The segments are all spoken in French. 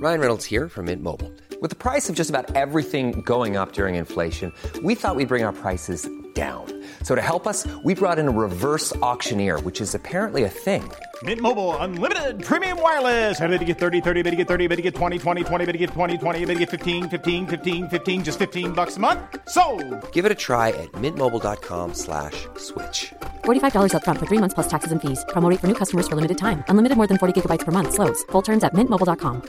Ryan Reynolds here from Mint Mobile. With the price of just about everything going up during inflation, we thought we'd bring our prices down. So to help us, we brought in a reverse auctioneer, which is apparently a thing. Mint Mobile Unlimited Premium Wireless. How to get 30, 30, bit to get 30, bit to get 20, 20, 20, bit to get 20, 20, bit to get 15, 15, 15, 15, just $15 a month? Sold! Give it a try at mintmobile.com/switch. $45 up front for 3 months plus taxes and fees. Promo rate for new customers for limited time. Unlimited more than 40 gigabytes per month. Slows full terms at mintmobile.com.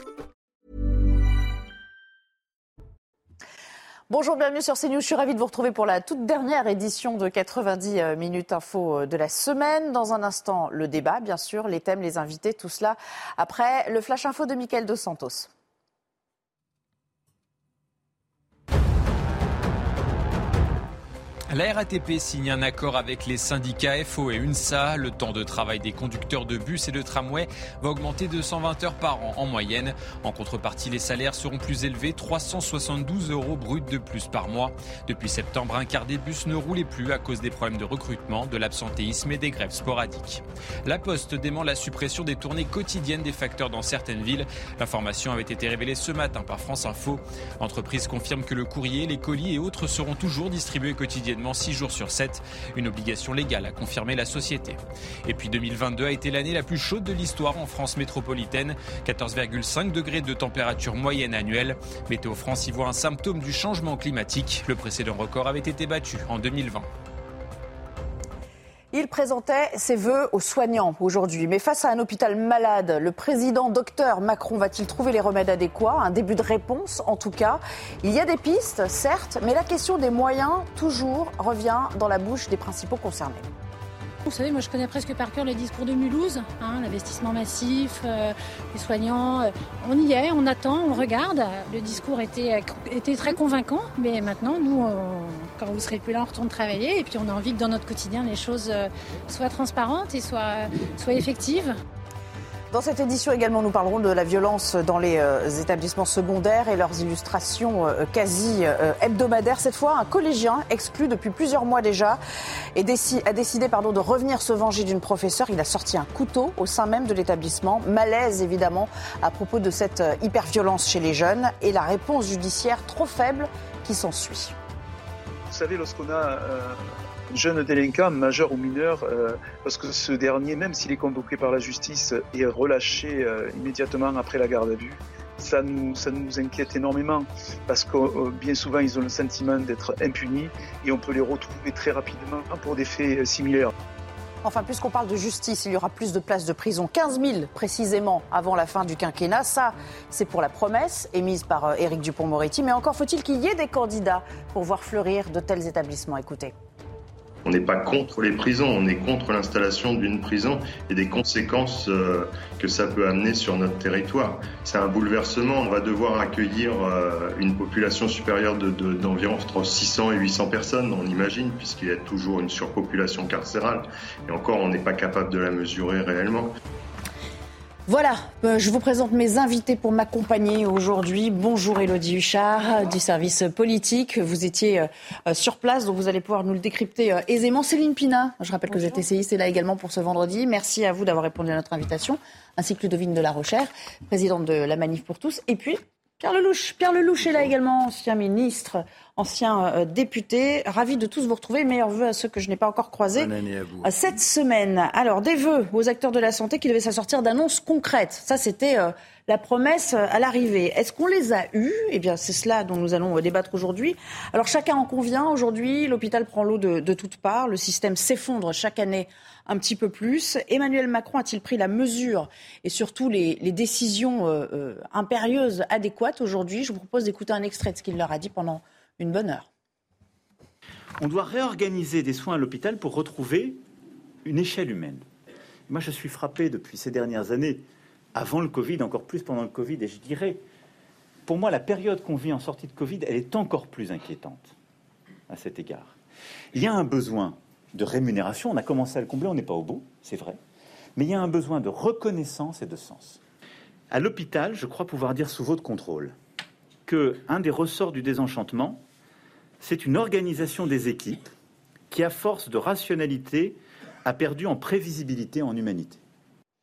Bonjour, bienvenue sur CNews. Je suis ravie de vous retrouver pour la toute dernière édition de 90 minutes info de la semaine. Dans un instant, le débat, bien sûr, les thèmes, les invités, tout cela après le flash info de Mickaël Dos Santos. La RATP signe un accord avec les syndicats FO et UNSA. Le temps de travail des conducteurs de bus et de tramway va augmenter de 120 heures par an en moyenne. En contrepartie, les salaires seront plus élevés, 372 € bruts de plus par mois. Depuis septembre, un quart des bus ne roulait plus à cause des problèmes de recrutement, de l'absentéisme et des grèves sporadiques. La Poste dément la suppression des tournées quotidiennes des facteurs dans certaines villes. L'information avait été révélée ce matin par France Info. L'entreprise confirme que le courrier, les colis et autres seront toujours distribués quotidiennement 6 jours sur 7, une obligation légale a confirmé la société. Et puis 2022 a été l'année la plus chaude de l'histoire en France métropolitaine, 14,5 degrés de température moyenne annuelle. Météo France y voit un symptôme du changement climatique. Le précédent record avait été battu en 2020. Il présentait ses vœux aux soignants aujourd'hui. Mais face à un hôpital malade, le président Dr Macron va-t-il trouver les remèdes adéquats ? Un début de réponse en tout cas. Il y a des pistes, certes, mais la question des moyens, toujours, revient dans la bouche des principaux concernés. Vous savez, moi je connais presque par cœur les discours de Mulhouse, l'investissement massif, les soignants. On y est, on attend, on regarde. Le discours était très convaincant, mais maintenant, nous, quand vous ne serez plus là, on retourne travailler. Et puis on a envie que dans notre quotidien, les choses soient transparentes et soient effectives. Dans cette édition également, nous parlerons de la violence dans les établissements secondaires et leurs illustrations quasi hebdomadaires. Cette fois, un collégien exclu depuis plusieurs mois déjà a décidé de revenir se venger d'une professeure. Il a sorti un couteau au sein même de l'établissement. Malaise évidemment à propos de cette hyperviolence chez les jeunes et la réponse judiciaire trop faible qui s'ensuit. Vous savez, lorsqu'on a jeune délinquant, majeur ou mineur, parce que ce dernier, même s'il est convoqué par la justice, est relâché immédiatement après la garde à vue, ça nous inquiète énormément, parce que bien souvent ils ont le sentiment d'être impunis et on peut les retrouver très rapidement pour des faits similaires. Enfin, puisqu'on parle de justice, il y aura plus de places de prison, 15 000 précisément avant la fin du quinquennat. Ça, c'est pour la promesse émise par Éric Dupond-Moretti. Mais encore faut-il qu'il y ait des candidats pour voir fleurir de tels établissements. Écoutez. On n'est pas contre les prisons, on est contre l'installation d'une prison et des conséquences que ça peut amener sur notre territoire. C'est un bouleversement, on va devoir accueillir une population supérieure d'environ entre 600 et 800 personnes, on imagine, puisqu'il y a toujours une surpopulation carcérale. Et encore, on n'est pas capable de la mesurer réellement. Voilà, je vous présente mes invités pour m'accompagner aujourd'hui. Bonjour Élodie Huchard du service politique. Vous étiez sur place, donc vous allez pouvoir nous le décrypter aisément. Céline Pina, je rappelle que vous êtes essayiste, est là également pour ce vendredi. Merci à vous d'avoir répondu à notre invitation, ainsi que Ludovine de la Rochère, présidente de la Manif pour tous. Et puis Pierre Lellouche. Pierre Lellouche est là également, ancien ministre, ancien député. Ravi de tous vous retrouver. Meilleurs vœux à ceux que je n'ai pas encore croisés cette semaine. Alors, des vœux aux acteurs de la santé qui devaient s'assortir d'annonces concrètes. Ça, c'était la promesse à l'arrivée. Est-ce qu'on les a eus ? Eh bien, c'est cela dont nous allons débattre aujourd'hui. Alors, chacun en convient. Aujourd'hui, l'hôpital prend l'eau de toutes parts. Le système s'effondre chaque année un petit peu plus. Emmanuel Macron a-t-il pris la mesure et surtout les décisions impérieuses, adéquates aujourd'hui ? Je vous propose d'écouter un extrait de ce qu'il leur a dit pendant une bonne heure. On doit réorganiser des soins à l'hôpital pour retrouver une échelle humaine. Moi, je suis frappé depuis ces dernières années, avant le Covid, encore plus pendant le Covid, et je dirais, pour moi, la période qu'on vit en sortie de Covid, elle est encore plus inquiétante à cet égard. Il y a un besoin de rémunération, on a commencé à le combler, on n'est pas au bout, c'est vrai, mais il y a un besoin de reconnaissance et de sens. À l'hôpital, je crois pouvoir dire sous votre contrôle qu'un des ressorts du désenchantement, c'est une organisation des équipes qui, à force de rationalité, a perdu en prévisibilité, en humanité.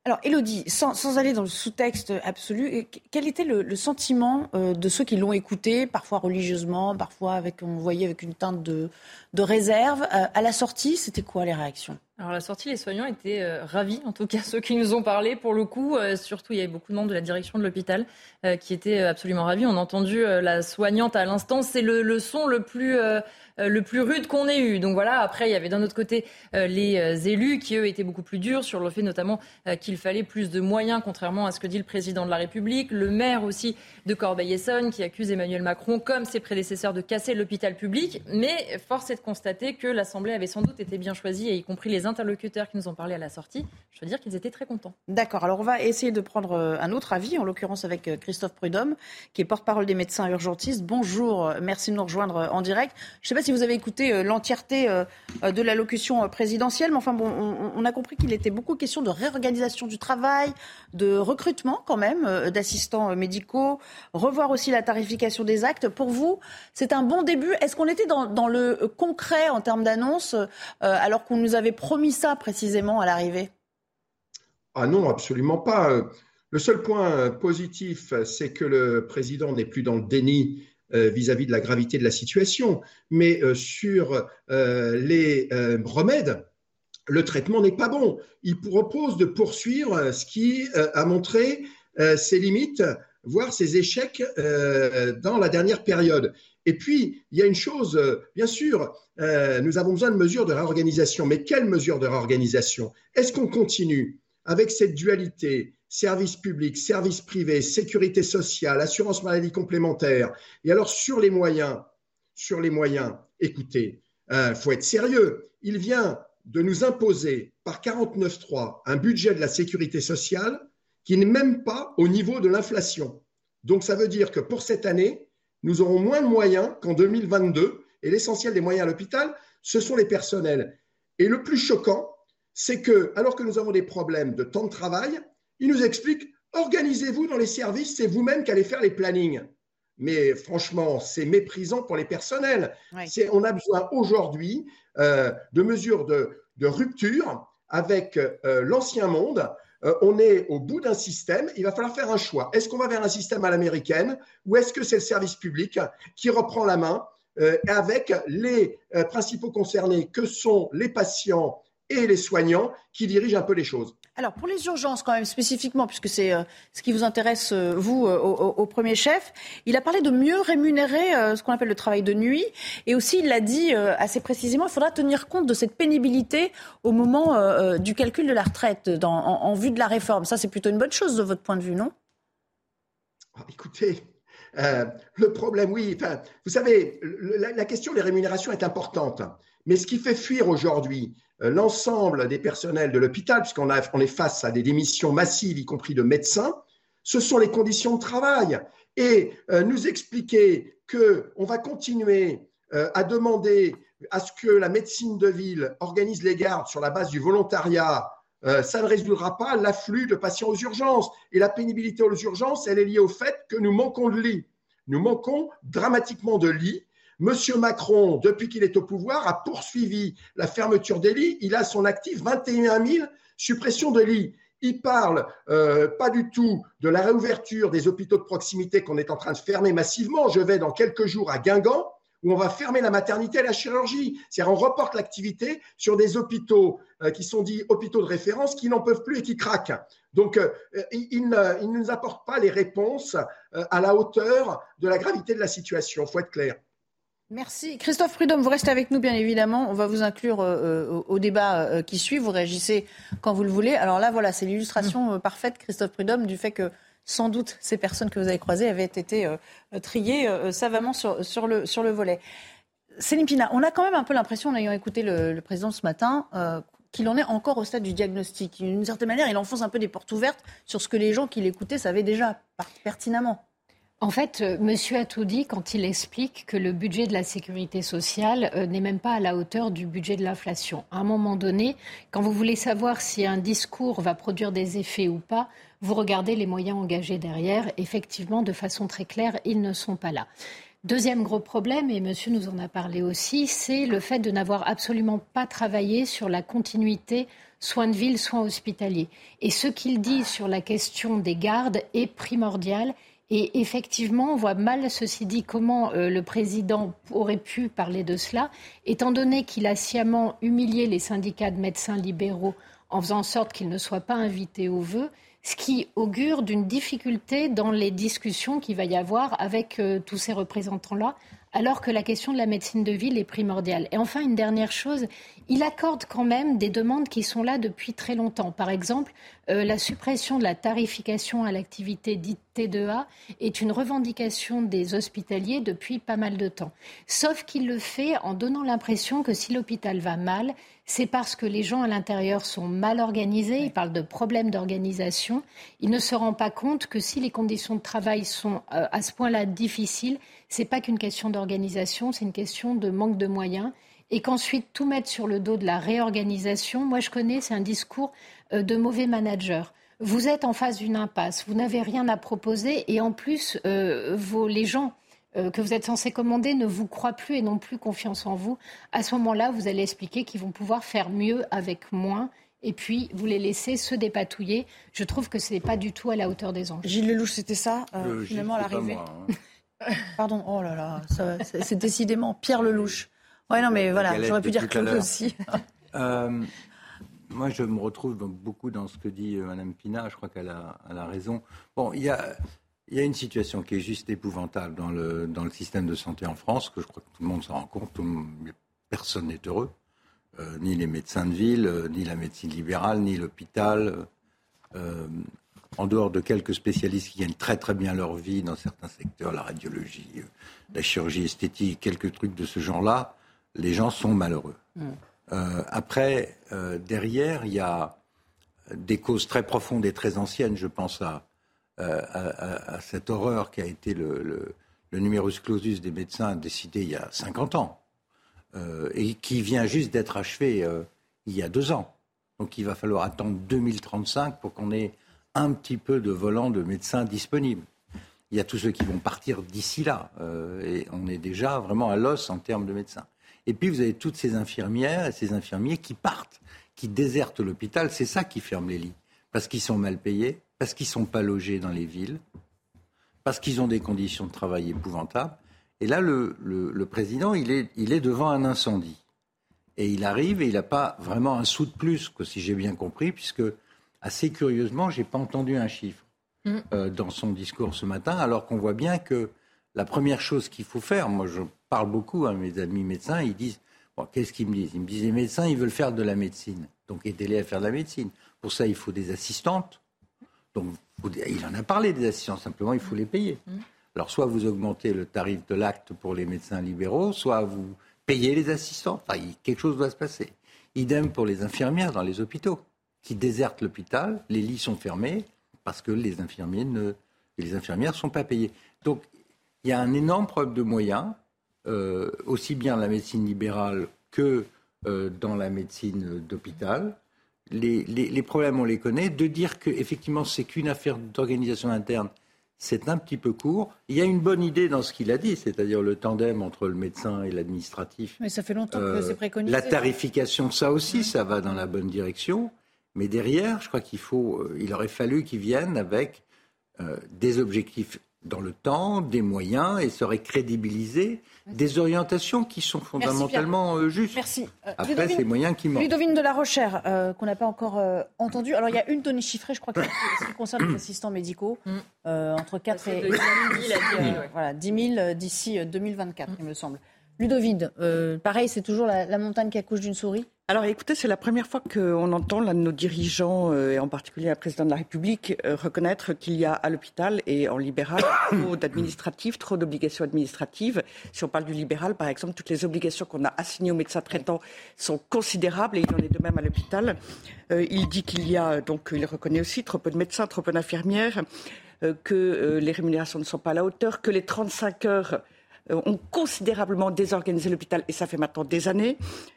Alors, Élodie, sans aller dans le sous-texte absolu, quel était le sentiment de ceux qui l'ont écouté, parfois religieusement, parfois on voyait avec une teinte de réserve. À la sortie, c'était quoi les réactions ? Alors à la sortie, les soignants étaient ravis, en tout cas ceux qui nous ont parlé pour le coup. Surtout, il y avait beaucoup de membres de la direction de l'hôpital qui étaient absolument ravis. On a entendu la soignante à l'instant, c'est le son le plus rude qu'on ait eu. Donc voilà, après il y avait d'un autre côté les élus qui eux étaient beaucoup plus durs sur le fait notamment qu'il fallait plus de moyens, contrairement à ce que dit le président de la République. Le maire aussi de Corbeil-Essonnes qui accuse Emmanuel Macron comme ses prédécesseurs de casser l'hôpital public. Mais force est de constater que l'Assemblée avait sans doute été bien choisie, et y compris les interlocuteurs qui nous ont parlé à la sortie, je veux dire qu'ils étaient très contents. D'accord, alors on va essayer de prendre un autre avis, en l'occurrence avec Christophe Prudhomme, qui est porte-parole des médecins urgentistes. Bonjour, merci de nous rejoindre en direct. Je ne sais pas si vous avez écouté l'entièreté de l'allocution présidentielle, mais enfin bon, on a compris qu'il était beaucoup question de réorganisation du travail, de recrutement quand même d'assistants médicaux, revoir aussi la tarification des actes. Pour vous, c'est un bon début. Est-ce qu'on était dans le concret en termes d'annonce, alors qu'on nous avait promis ça précisément à l'arrivée ? Ah non, absolument pas. Le seul point positif, c'est que le président n'est plus dans le déni vis-à-vis de la gravité de la situation. Mais sur les remèdes, le traitement n'est pas bon. Il propose de poursuivre ce qui a montré ses limites, voire ses échecs dans la dernière période. Et puis, il y a une chose, bien sûr, nous avons besoin de mesures de réorganisation. Mais quelles mesures de réorganisation ? Est-ce qu'on continue avec cette dualité, service public, service privé, sécurité sociale, assurance maladie complémentaire? Et alors, sur les moyens, écoutez, faut être sérieux. Il vient de nous imposer par 49.3 un budget de la sécurité sociale qui n'est même pas au niveau de l'inflation. Donc, ça veut dire que pour cette année, nous aurons moins de moyens qu'en 2022, et l'essentiel des moyens à l'hôpital, ce sont les personnels. Et le plus choquant, c'est que, alors que nous avons des problèmes de temps de travail, ils nous expliquent « organisez-vous dans les services, c'est vous-même qui allez faire les plannings ». Mais franchement, c'est méprisant pour les personnels. Oui. On a besoin aujourd'hui de mesures de rupture avec l'ancien monde. On est au bout d'un système, il va falloir faire un choix. Est-ce qu'on va vers un système à l'américaine ou est-ce que c'est le service public qui reprend la main avec les principaux concernés que sont les patients et les soignants qui dirigent un peu les choses? Alors, pour les urgences, quand même, spécifiquement, puisque c'est ce qui vous intéresse, vous, au premier chef, il a parlé de mieux rémunérer ce qu'on appelle le travail de nuit. Et aussi, il l'a dit assez précisément, il faudra tenir compte de cette pénibilité au moment du calcul de la retraite, en vue de la réforme. Ça, c'est plutôt une bonne chose de votre point de vue, non ? Écoutez, le problème, oui. Enfin, vous savez, la question des rémunérations est importante. Mais ce qui fait fuir aujourd'hui l'ensemble des personnels de l'hôpital, puisqu'on est face à des démissions massives, y compris de médecins, ce sont les conditions de travail. Et nous expliquer qu'on va continuer à demander à ce que la médecine de ville organise les gardes sur la base du volontariat, ça ne résoudra pas l'afflux de patients aux urgences. Et la pénibilité aux urgences, elle est liée au fait que nous manquons de lits. Nous manquons dramatiquement de lits. Monsieur Macron, depuis qu'il est au pouvoir, a poursuivi la fermeture des lits. Il a à son actif 21 000 suppressions de lits. Il parle pas du tout de la réouverture des hôpitaux de proximité qu'on est en train de fermer massivement. Je vais dans quelques jours à Guingamp, où on va fermer la maternité et la chirurgie. C'est-à-dire on reporte l'activité sur des hôpitaux qui sont dits hôpitaux de référence, qui n'en peuvent plus et qui craquent. Donc, il ne nous apporte pas les réponses à la hauteur de la gravité de la situation. Il faut être clair. Merci. Christophe Prudhomme, vous restez avec nous, bien évidemment. On va vous inclure au débat qui suit. Vous réagissez quand vous le voulez. Alors là, voilà, c'est l'illustration parfaite, Christophe Prudhomme, du fait que sans doute ces personnes que vous avez croisées avaient été triées savamment sur le volet. Céline Pina, on a quand même un peu l'impression, en ayant écouté le président ce matin, qu'il en est encore au stade du diagnostic. D'une certaine manière, il enfonce un peu des portes ouvertes sur ce que les gens qui l'écoutaient savaient déjà pertinemment. En fait, monsieur a tout dit quand il explique que le budget de la sécurité sociale n'est même pas à la hauteur du budget de l'inflation. À un moment donné, quand vous voulez savoir si un discours va produire des effets ou pas, Vous regardez les moyens engagés derrière. Effectivement, de façon très claire, ils ne sont pas là. Deuxième gros problème, et monsieur nous en a parlé aussi, c'est le fait de n'avoir absolument pas travaillé sur la continuité soins de ville, soins hospitaliers. Et ce qu'il dit sur la question des gardes est primordial. Et effectivement, on voit mal, ceci dit, comment le président aurait pu parler de cela, étant donné qu'il a sciemment humilié les syndicats de médecins libéraux en faisant en sorte qu'ils ne soient pas invités aux vœux, ce qui augure d'une difficulté dans les discussions qu'il va y avoir avec tous ces représentants-là, alors que la question de la médecine de ville est primordiale. Et enfin, une dernière chose, il accorde quand même des demandes qui sont là depuis très longtemps. Par exemple, la suppression de la tarification à l'activité dite T2A est une revendication des hospitaliers depuis pas mal de temps. Sauf qu'il le fait en donnant l'impression que si l'hôpital va mal, c'est parce que les gens à l'intérieur sont mal organisés. Il parle de problèmes d'organisation. Il ne se rend pas compte que si les conditions de travail sont à ce point-là difficiles, c'est pas qu'une question d'organisation, c'est une question de manque de moyens. Et qu'ensuite, tout mettre sur le dos de la réorganisation, moi je connais, c'est un discours de mauvais manager. Vous êtes en face d'une impasse, vous n'avez rien à proposer et en plus, les gens que vous êtes censés commander ne vous croient plus et n'ont plus confiance en vous. À ce moment-là, vous allez expliquer qu'ils vont pouvoir faire mieux avec moins. Et puis, vous les laissez se dépatouiller. Je trouve que ce n'est pas du tout à la hauteur des enjeux. Gilles Lelouch, c'était ça, finalement, à l'arrivée. Pardon, oh là là, c'est décidément Pierre Lelouch. Ouais, non, mais voilà, j'aurais pu dire Claude aussi. Moi, je me retrouve donc beaucoup dans ce que dit Mme Pina. Je crois qu'elle a raison. Bon, il y a une situation qui est juste épouvantable dans le système de santé en France, que je crois que tout le monde s'en rend compte. Personne n'est heureux. Ni les médecins de ville, ni la médecine libérale, ni l'hôpital. En dehors de quelques spécialistes qui gagnent très très bien leur vie dans certains secteurs, la radiologie, la chirurgie esthétique, quelques trucs de ce genre-là, les gens sont malheureux. Après, derrière, il y a des causes très profondes et très anciennes. Je pense à cette horreur qui a été le numerus clausus des médecins décidé il y a 50 ans et qui vient juste d'être achevé il y a 2 ans. Donc il va falloir attendre 2035 pour qu'on ait un petit peu de volant de médecins disponibles. Il y a tous ceux qui vont partir d'ici là et on est déjà vraiment à l'os en termes de médecins. Et puis vous avez toutes ces infirmières et ces infirmiers qui partent, qui désertent l'hôpital. C'est ça qui ferme les lits. Parce qu'ils sont mal payés, parce qu'ils ne sont pas logés dans les villes, parce qu'ils ont des conditions de travail épouvantables. Et là, le président, il est devant un incendie. Et il arrive et il n'a pas vraiment un sou de plus, que si j'ai bien compris, puisque, assez curieusement, je n'ai pas entendu un chiffre dans son discours ce matin, alors qu'on voit bien que la première chose qu'il faut faire, moi je parle beaucoup à mes amis médecins, ils disent, bon, qu'est-ce qu'ils me disent ? Ils me disent, les médecins, ils veulent faire de la médecine. Donc aidez-les à faire de la médecine. Pour ça, il faut des assistantes. Donc il en a parlé des assistants, simplement il faut les payer. Alors soit vous augmentez le tarif de l'acte pour les médecins libéraux, soit vous payez les assistants. Enfin, quelque chose doit se passer. Idem pour les infirmières dans les hôpitaux, qui désertent l'hôpital, les lits sont fermés parce que les infirmières ne sont pas payées. Donc il y a un énorme problème de moyens, aussi bien dans la médecine libérale que dans la médecine d'hôpital. Les problèmes, on les connaît. De dire qu'effectivement, c'est qu'une affaire d'organisation interne, c'est un petit peu court. Il y a une bonne idée dans ce qu'il a dit, c'est-à-dire le tandem entre le médecin et l'administratif. Mais ça fait longtemps que c'est préconisé. La tarification, ça aussi, ça va dans la bonne direction. Mais derrière, je crois il aurait fallu qu'ils viennent avec des objectifs dans le temps, des moyens, et serait crédibiliser des orientations qui sont fondamentalement justes. Merci. Après, c'est les moyens qui manquent. Ludovine de la Rochère, qu'on n'a pas encore entendu. Alors, il y a une donnée chiffrée, je crois, qui concerne les assistants médicaux, entre 4 et 10 000 d'ici 2024, il me semble. Ludovine, pareil, c'est toujours la montagne qui accouche d'une souris. Alors écoutez, c'est la première fois qu'on entend l'un de nos dirigeants, et en particulier le président de la République, reconnaître qu'il y a à l'hôpital et en libéral trop d'administratifs, trop d'obligations administratives. Si on parle du libéral, par exemple, toutes les obligations qu'on a assignées aux médecins traitants sont considérables et il en est de même à l'hôpital. Il dit qu'il y a, donc il reconnaît aussi, trop peu de médecins, trop peu d'infirmières, que les rémunérations ne sont pas à la hauteur, que les 35 heures ont considérablement désorganisé l'hôpital, et ça fait maintenant des années.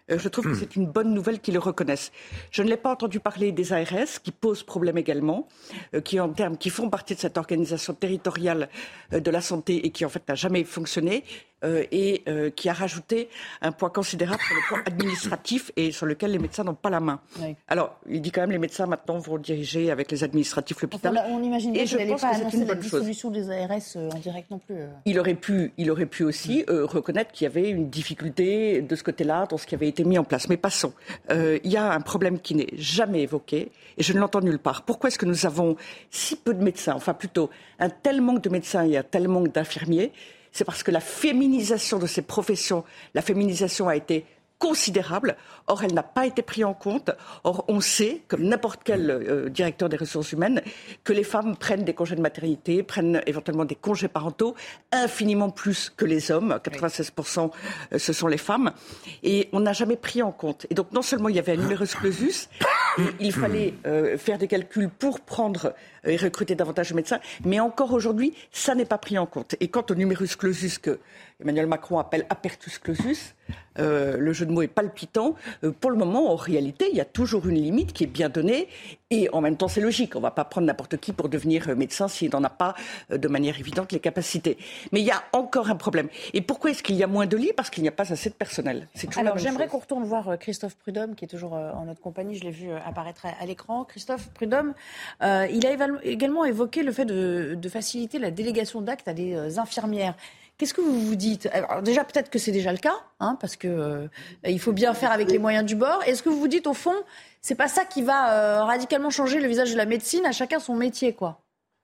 Je trouve que c'est une bonne nouvelle qu'ils le reconnaissent. Je ne l'ai pas entendu parler des ARS, qui posent problème également, qui font partie de cette organisation territoriale de la santé et qui en fait n'a jamais fonctionné. Et qui a rajouté un poids considérable sur le plan administratif et sur lequel les médecins n'ont pas la main. Oui. Alors, il dit quand même les médecins maintenant vont diriger avec les administratifs l'hôpital. Enfin, on imagine bien qu'il n'allait pas annoncer la dissolution des ARS en direct non plus. Il aurait pu aussi reconnaître qu'il y avait une difficulté de ce côté-là dans ce qui avait été mis en place. Mais passons. Il y a un problème qui n'est jamais évoqué et je ne l'entends nulle part. Pourquoi est-ce que nous avons si peu de médecins, enfin plutôt un tel manque de médecins et un tel manque d'infirmiers? C'est parce que la féminisation de ces professions, la féminisation a été considérable. Or, elle n'a pas été prise en compte. Or, on sait, comme n'importe quel directeur des ressources humaines, que les femmes prennent des congés de maternité, prennent éventuellement des congés parentaux, infiniment plus que les hommes. 96%, ce sont les femmes. Et on n'a jamais pris en compte. Et donc, non seulement il y avait un numerus clausus, il fallait faire des calculs pour prendre et recruter davantage de médecins, mais encore aujourd'hui, ça n'est pas pris en compte. Et quant au numerus clausus que Emmanuel Macron appelle apertus clausus, le jeu de mots est palpitant. Pour le moment, en réalité, il y a toujours une limite qui est bien donnée. Et en même temps, c'est logique. On ne va pas prendre n'importe qui pour devenir médecin s'il n'en a pas de manière évidente les capacités. Mais il y a encore un problème. Et pourquoi est-ce qu'il y a moins de lits? Parce qu'il n'y a pas assez de personnel. Alors, j'aimerais qu'on retourne voir Christophe Prudhomme, qui est toujours en notre compagnie. Je l'ai vu apparaître à l'écran. Christophe Prudhomme, il a également évoqué le fait de faciliter la délégation d'actes à des infirmières. Qu'est-ce que vous vous dites? Alors déjà, peut-être que c'est déjà le cas, parce que il faut bien faire avec les moyens du bord. Est-ce que vous vous dites, au fond, c'est pas ça qui va radicalement changer le visage de la médecine, à chacun son métier, quoi?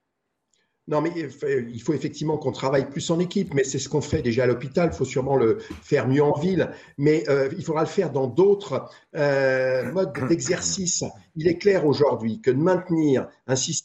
Non, mais il faut effectivement qu'on travaille plus en équipe, mais c'est ce qu'on fait déjà à l'hôpital. Il faut sûrement le faire mieux en ville, mais il faudra le faire dans d'autres modes d'exercice. Il est clair aujourd'hui que de maintenir un système...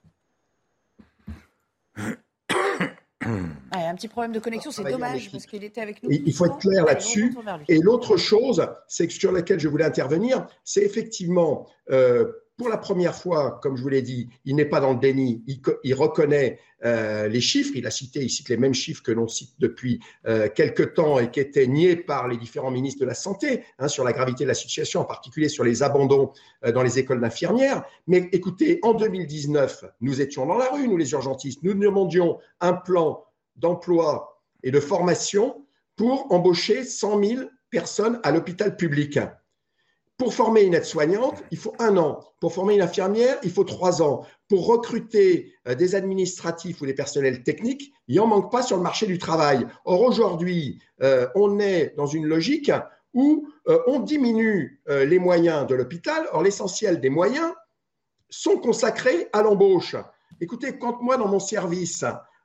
Un petit problème de connexion, c'est dommage parce qu'il était avec nous. Il faut être clair là-dessus. Et l'autre chose, c'est que sur laquelle je voulais intervenir, c'est effectivement, pour la première fois, comme je vous l'ai dit, il n'est pas dans le déni, il reconnaît les chiffres, il cite les mêmes chiffres que l'on cite depuis quelque temps et qui étaient niés par les différents ministres de la Santé, sur la gravité de la situation, en particulier sur les abandons dans les écoles d'infirmières. Mais écoutez, en 2019, nous étions dans la rue, nous les urgentistes, nous demandions un plan d'emploi et de formation pour embaucher 100 000 personnes à l'hôpital public. Pour former une aide-soignante, il faut 1 an. Pour former une infirmière, il faut 3 ans. Pour recruter des administratifs ou des personnels techniques, il n'en manque pas sur le marché du travail. Or, aujourd'hui, on est dans une logique où on diminue les moyens de l'hôpital. Or, l'essentiel des moyens sont consacrés à l'embauche. Écoutez, quand moi, dans mon service,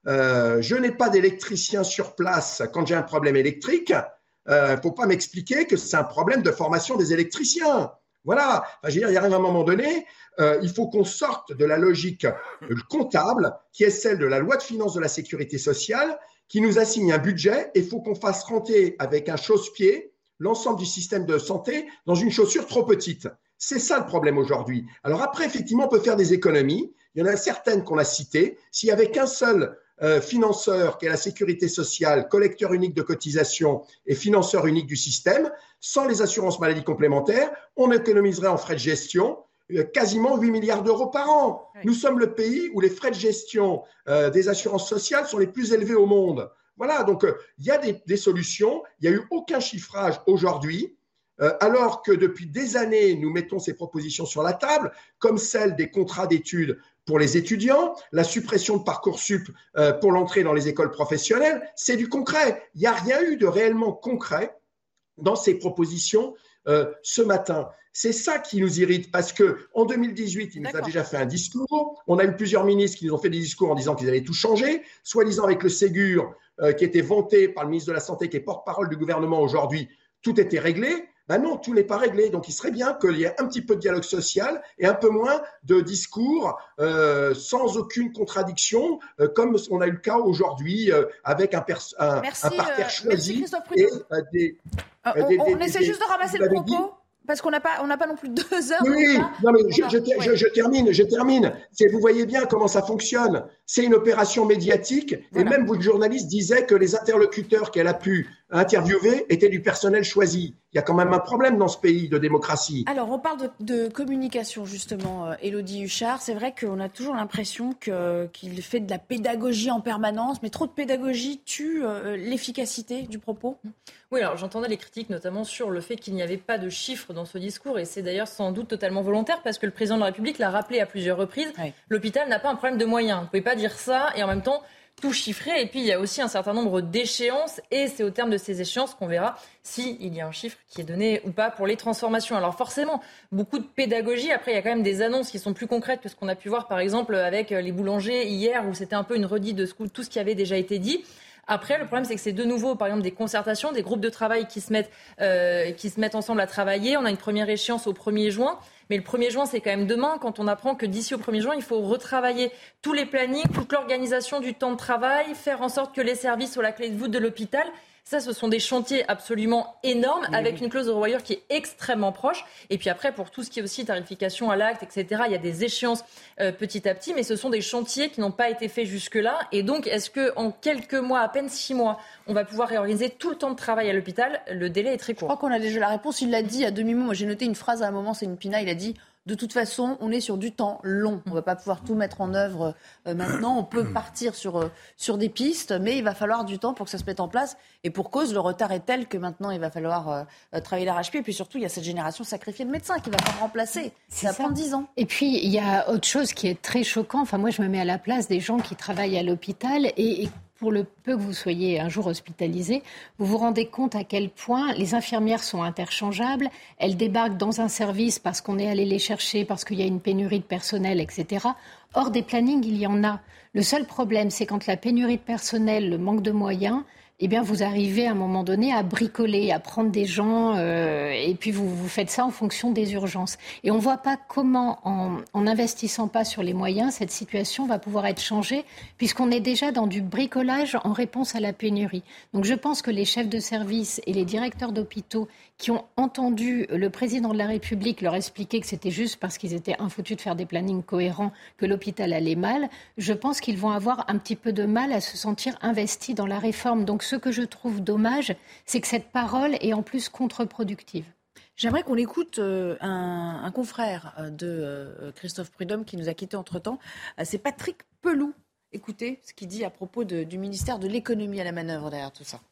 je n'ai pas d'électricien sur place quand j'ai un problème électrique, faut pas m'expliquer que c'est un problème de formation des électriciens. Voilà. Enfin, je veux dire, il arrive un moment donné, il faut qu'on sorte de la logique comptable qui est celle de la loi de finances de la sécurité sociale qui nous assigne un budget et il faut qu'on fasse rentrer avec un chausse-pied l'ensemble du système de santé dans une chaussure trop petite. C'est ça le problème aujourd'hui. Alors après, effectivement, on peut faire des économies. Il y en a certaines qu'on a citées. S'il n'y avait qu'un seul financeur qui est la sécurité sociale, collecteur unique de cotisations et financeur unique du système, sans les assurances maladies complémentaires, on économiserait en frais de gestion quasiment 8 milliards d'euros par an. Oui. Nous sommes le pays où les frais de gestion des assurances sociales sont les plus élevés au monde. Voilà, donc il y a des solutions. Il n'y a eu aucun chiffrage aujourd'hui. Alors que depuis des années, nous mettons ces propositions sur la table, comme celle des contrats d'études pour les étudiants, la suppression de Parcoursup pour l'entrée dans les écoles professionnelles, c'est du concret. Il n'y a rien eu de réellement concret dans ces propositions ce matin. C'est ça qui nous irrite parce qu'en 2018, il nous a déjà fait un discours. On a eu plusieurs ministres qui nous ont fait des discours en disant qu'ils allaient tout changer, soi-disant avec le Ségur qui était vanté par le ministre de la Santé, qui est porte-parole du gouvernement aujourd'hui, tout était réglé. Ben non, tout n'est pas réglé. Donc, il serait bien qu'il y ait un petit peu de dialogue social et un peu moins de discours sans aucune contradiction, comme on a eu le cas aujourd'hui avec un parterre choisi. Merci Christophe Prudhomme. On essaie juste de ramasser le propos. Parce qu'on n'a pas non plus 2 heures. Oui, non mais je termine. Vous voyez bien comment ça fonctionne. C'est une opération médiatique. Voilà. Et même votre journaliste disait que les interlocuteurs qu'elle a pu interviewer étaient du personnel choisi. Il y a quand même un problème dans ce pays de démocratie. Alors, on parle de communication, justement, Élodie Huchard. C'est vrai qu'on a toujours l'impression qu'il fait de la pédagogie en permanence, mais trop de pédagogie tue l'efficacité du propos. Oui, alors j'entendais les critiques notamment sur le fait qu'il n'y avait pas de chiffres dans ce discours, et c'est d'ailleurs sans doute totalement volontaire, parce que le président de la République l'a rappelé à plusieurs reprises. Oui. L'hôpital n'a pas un problème de moyens. Vous ne pouvez pas dire ça et en même temps tout chiffré. Et puis, il y a aussi un certain nombre d'échéances. Et c'est au terme de ces échéances qu'on verra s'il y a un chiffre qui est donné ou pas pour les transformations. Alors forcément, beaucoup de pédagogie. Après, il y a quand même des annonces qui sont plus concrètes que ce qu'on a pu voir, par exemple, avec les boulangers hier, où c'était un peu une redite de tout ce qui avait déjà été dit. Après, le problème, c'est que c'est de nouveau, par exemple, des concertations, des groupes de travail qui se mettent ensemble à travailler. On a une première échéance au 1er juin. Mais le 1er juin, c'est quand même demain, quand on apprend que d'ici au 1er juin, il faut retravailler tous les plannings, toute l'organisation du temps de travail, faire en sorte que les services soient la clé de voûte de l'hôpital. Ça, ce sont des chantiers absolument énormes, avec une clause de revoyure qui est extrêmement proche. Et puis après, pour tout ce qui est aussi tarification à l'acte, etc., il y a des échéances petit à petit, mais ce sont des chantiers qui n'ont pas été faits jusque-là. Et donc, est-ce qu'en quelques mois, à peine 6 mois, on va pouvoir réorganiser tout le temps de travail à l'hôpital ? Le délai est très court. Je crois qu'on a déjà la réponse. Il l'a dit à demi-mot. Moi, j'ai noté une phrase à un moment, c'est une Pina, il a dit... De toute façon, on est sur du temps long. On ne va pas pouvoir tout mettre en œuvre maintenant. On peut partir sur des pistes, mais il va falloir du temps pour que ça se mette en place. Et pour cause, le retard est tel que maintenant, il va falloir travailler l'arrache-pied. Et puis surtout, il y a cette génération sacrifiée de médecins qui va pas remplacer. Ça va prendre 10 ans. Et puis, il y a autre chose qui est très choquant. Enfin, moi, je me mets à la place des gens qui travaillent à l'hôpital et pour le peu que vous soyez un jour hospitalisé, vous vous rendez compte à quel point les infirmières sont interchangeables. Elles débarquent dans un service parce qu'on est allé les chercher, parce qu'il y a une pénurie de personnel, etc. Or, des plannings, il y en a. Le seul problème, c'est quand la pénurie de personnel, le manque de moyens, eh bien, vous arrivez à un moment donné à bricoler, à prendre des gens, et puis vous faites ça en fonction des urgences. Et on ne voit pas comment, en n'investissant pas sur les moyens, cette situation va pouvoir être changée, puisqu'on est déjà dans du bricolage en réponse à la pénurie. Donc je pense que les chefs de service et les directeurs d'hôpitaux qui ont entendu le président de la République leur expliquer que c'était juste parce qu'ils étaient infoutus de faire des plannings cohérents que l'hôpital allait mal, je pense qu'ils vont avoir un petit peu de mal à se sentir investis dans la réforme. Donc ce que je trouve dommage, c'est que cette parole est en plus contre-productive. J'aimerais qu'on écoute un confrère de Christophe Prudhomme qui nous a quittés entre-temps. C'est Patrick Pelloux. Écoutez ce qu'il dit à propos du ministère de l'économie à la manœuvre derrière tout ça.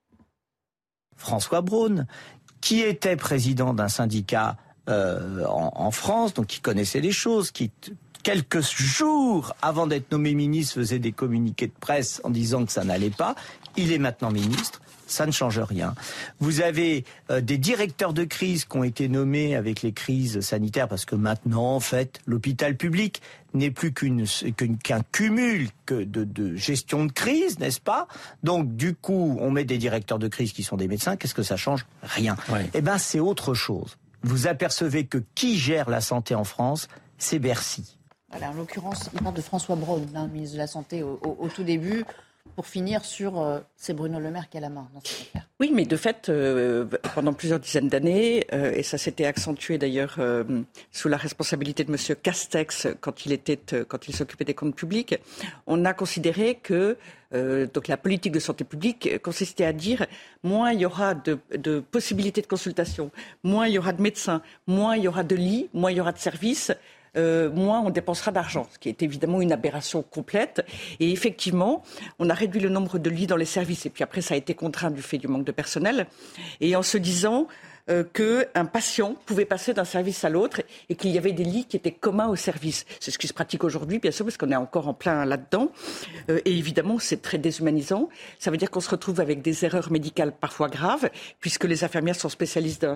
François Braun, qui était président d'un syndicat en France, donc qui connaissait les choses, qui quelques jours avant d'être nommé ministre faisait des communiqués de presse en disant que ça n'allait pas. Il est maintenant ministre. Ça ne change rien. Vous avez des directeurs de crise qui ont été nommés avec les crises sanitaires parce que maintenant, en fait, l'hôpital public n'est plus qu'un cumul de gestion de crise, n'est-ce pas ? Donc, du coup, on met des directeurs de crise qui sont des médecins. Qu'est-ce que ça change ? Rien. Ouais. Eh bien, c'est autre chose. Vous apercevez que qui gère la santé en France ? C'est Bercy. Voilà, en l'occurrence, il parle de François Braun, ministre de la Santé au tout début. Pour finir sur, c'est Bruno Le Maire qui a la main dans cette affaire. Oui, mais de fait, pendant plusieurs dizaines d'années, et ça s'était accentué d'ailleurs sous la responsabilité de M. Castex quand il s'occupait des comptes publics, on a considéré que donc la politique de santé publique consistait à dire moins il y aura de possibilités de consultation, moins il y aura de médecins, moins il y aura de lits, moins il y aura de services. Moins on dépensera d'argent, ce qui est évidemment une aberration complète. Et effectivement, on a réduit le nombre de lits dans les services. Et puis après, ça a été contraint du fait du manque de personnel. Et en se disant qu'un patient pouvait passer d'un service à l'autre et qu'il y avait des lits qui étaient communs au service. C'est ce qui se pratique aujourd'hui, bien sûr, parce qu'on est encore en plein là-dedans. Et évidemment, c'est très déshumanisant. Ça veut dire qu'on se retrouve avec des erreurs médicales parfois graves, puisque les infirmières sont spécialistes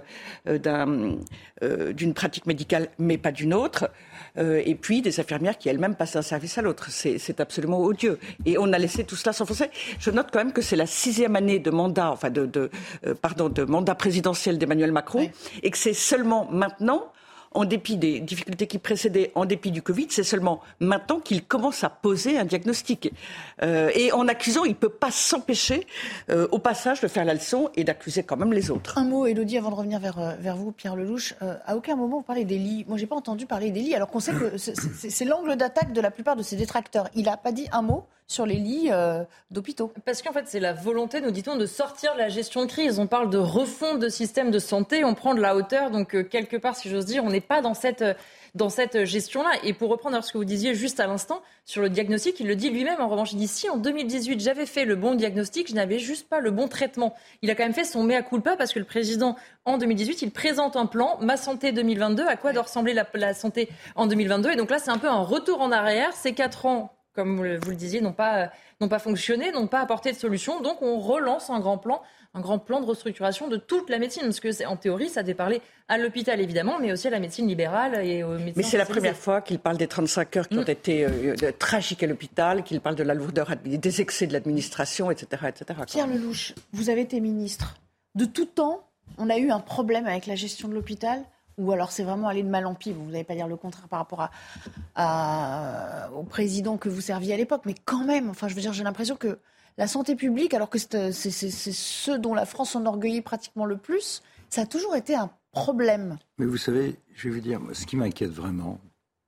d'une pratique médicale, mais pas d'une autre. Et puis des infirmières qui elles-mêmes passent d'un service à l'autre. C'est absolument odieux. Et on a laissé tout cela s'enfoncer. Je note quand même que c'est la 6e année de mandat, de mandat présidentiel d'Emmanuel Macron, oui. Et que c'est seulement maintenant, en dépit des difficultés qui précédaient, en dépit du Covid, c'est seulement maintenant qu'il commence à poser un diagnostic. Et en accusant, il ne peut pas s'empêcher, au passage, de faire la leçon et d'accuser quand même les autres. Un mot, Élodie, avant de revenir vers vous, Pierre Lelouch. À aucun moment, vous parlez des lits. Moi, je n'ai pas entendu parler des lits, alors qu'on sait que c'est l'angle d'attaque de la plupart de ses détracteurs. Il n'a pas dit un mot sur les lits d'hôpitaux. Parce qu'en fait, c'est la volonté, nous dit-on, de sortir de la gestion de crise. On parle de refonte de système de santé, on prend de la hauteur. Donc, quelque part, si j'ose dire, on n'est pas dans cette gestion-là. Et pour reprendre ce que vous disiez juste à l'instant, sur le diagnostic, il le dit lui-même. En revanche, il dit, si en 2018, j'avais fait le bon diagnostic, je n'avais juste pas le bon traitement. Il a quand même fait son mea culpa parce que le président, en 2018, il présente un plan, Ma Santé 2022, à quoi doit ressembler la santé en 2022. Et donc là, c'est un peu un retour en arrière. Ces 4 ans, comme vous le disiez, n'ont pas fonctionné, n'ont pas apporté de solution. Donc on relance un grand plan de restructuration de toute la médecine. Parce que, en théorie, ça devait parler à l'hôpital, évidemment, mais aussi à la médecine libérale et aux médecins. Mais c'est la première fois qu'il parle des 35 heures qui ont été tragiques à l'hôpital, qu'il parle de la lourdeur, des excès de l'administration, etc. etc. Pierre Lellouche, vous avez été ministre. De tout temps, on a eu un problème avec la gestion de l'hôpital, ou alors c'est vraiment aller de mal en pis. Vous n'allez pas dire le contraire par rapport au président que vous serviez à l'époque, mais quand même, enfin, je veux dire, j'ai l'impression que la santé publique, alors que c'est ce dont la France s'enorgueillit pratiquement le plus, ça a toujours été un problème. Mais vous savez, je vais vous dire, ce qui m'inquiète vraiment,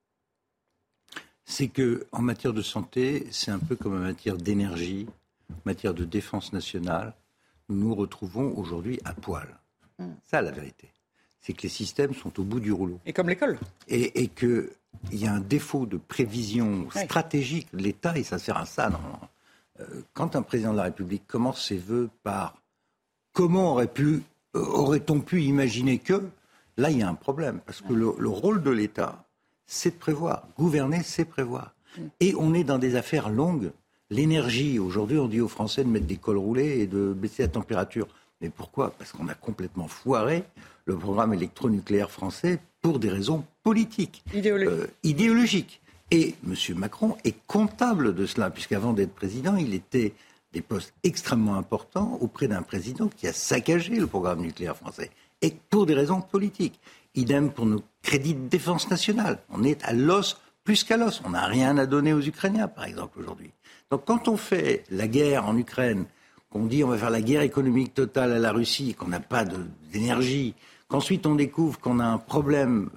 c'est qu'en matière de santé, c'est un peu comme en matière d'énergie, en matière de défense nationale, nous nous retrouvons aujourd'hui à poil. Ça, la vérité. C'est que les systèmes sont au bout du rouleau. Et comme l'école. Et qu'il y a un défaut de prévision stratégique de l'État, et ça sert à ça, normalement. Quand un président de la République commence ses vœux par comment aurait-on pu imaginer que, là il y a un problème. Parce que le rôle de l'État, c'est de prévoir. Gouverner, c'est prévoir. Et on est dans des affaires longues. L'énergie, aujourd'hui on dit aux Français de mettre des cols roulés et de baisser la température. Mais pourquoi ? Parce qu'on a complètement foiré le programme électronucléaire français pour des raisons politiques, idéologiques. Et M. Macron est comptable de cela, puisqu'avant d'être président, il était des postes extrêmement importants auprès d'un président qui a saccagé le programme nucléaire français, et pour des raisons politiques. Idem pour nos crédits de défense nationale. On est à l'os plus qu'à l'os. On n'a rien à donner aux Ukrainiens, par exemple, aujourd'hui. Donc quand on fait la guerre en Ukraine, qu'on dit on va faire la guerre économique totale à la Russie, qu'on n'a pas d'énergie, qu'ensuite on découvre qu'on a un problème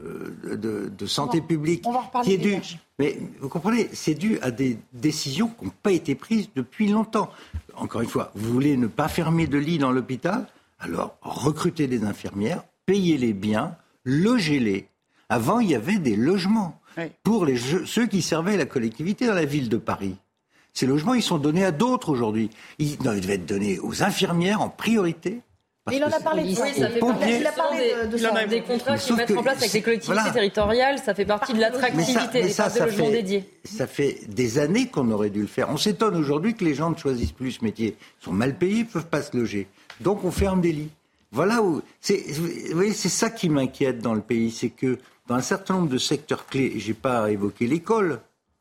de santé publique qui est dû... Mais vous comprenez, c'est dû à des décisions qui n'ont pas été prises depuis longtemps. Encore une fois, vous voulez ne pas fermer de lits dans l'hôpital, alors recrutez des infirmières, payez-les bien, logez-les. Avant, il y avait des logements pour ceux qui servaient la collectivité dans la ville de Paris. Ces logements, ils sont donnés à d'autres aujourd'hui. Ils devaient être donnés aux infirmières en priorité. Mais il en a parlé de ça. Oui, ça fait partie des contrats qu'ils mettent en place avec les collectivités territoriales. Ça fait partie de l'attractivité des logements dédiés. Ça fait des années qu'on aurait dû le faire. On s'étonne aujourd'hui que les gens ne choisissent plus ce métier. Ils sont mal payés, ils ne peuvent pas se loger. Donc on ferme des lits. Voilà où... Vous voyez, c'est ça qui m'inquiète dans le pays. C'est que dans un certain nombre de secteurs clés, je n'ai pas évoqué l'école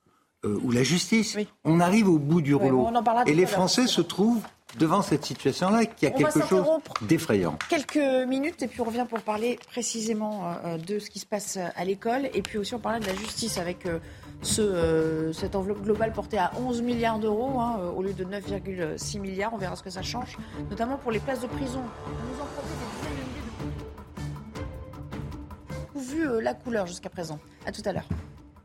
ou la justice, on arrive au bout du rouleau. Et les Français se trouvent devant cette situation-là, qui a quelque chose d'effrayant. Quelques minutes, et puis on revient pour parler précisément de ce qui se passe à l'école, et puis aussi on parle de la justice avec cette enveloppe globale portée à 11 milliards d'euros, au lieu de 9,6 milliards. On verra ce que ça change, notamment pour les places de prison. On nous en promet des dizaines de milliers de... Vu la couleur jusqu'à présent. À tout à l'heure.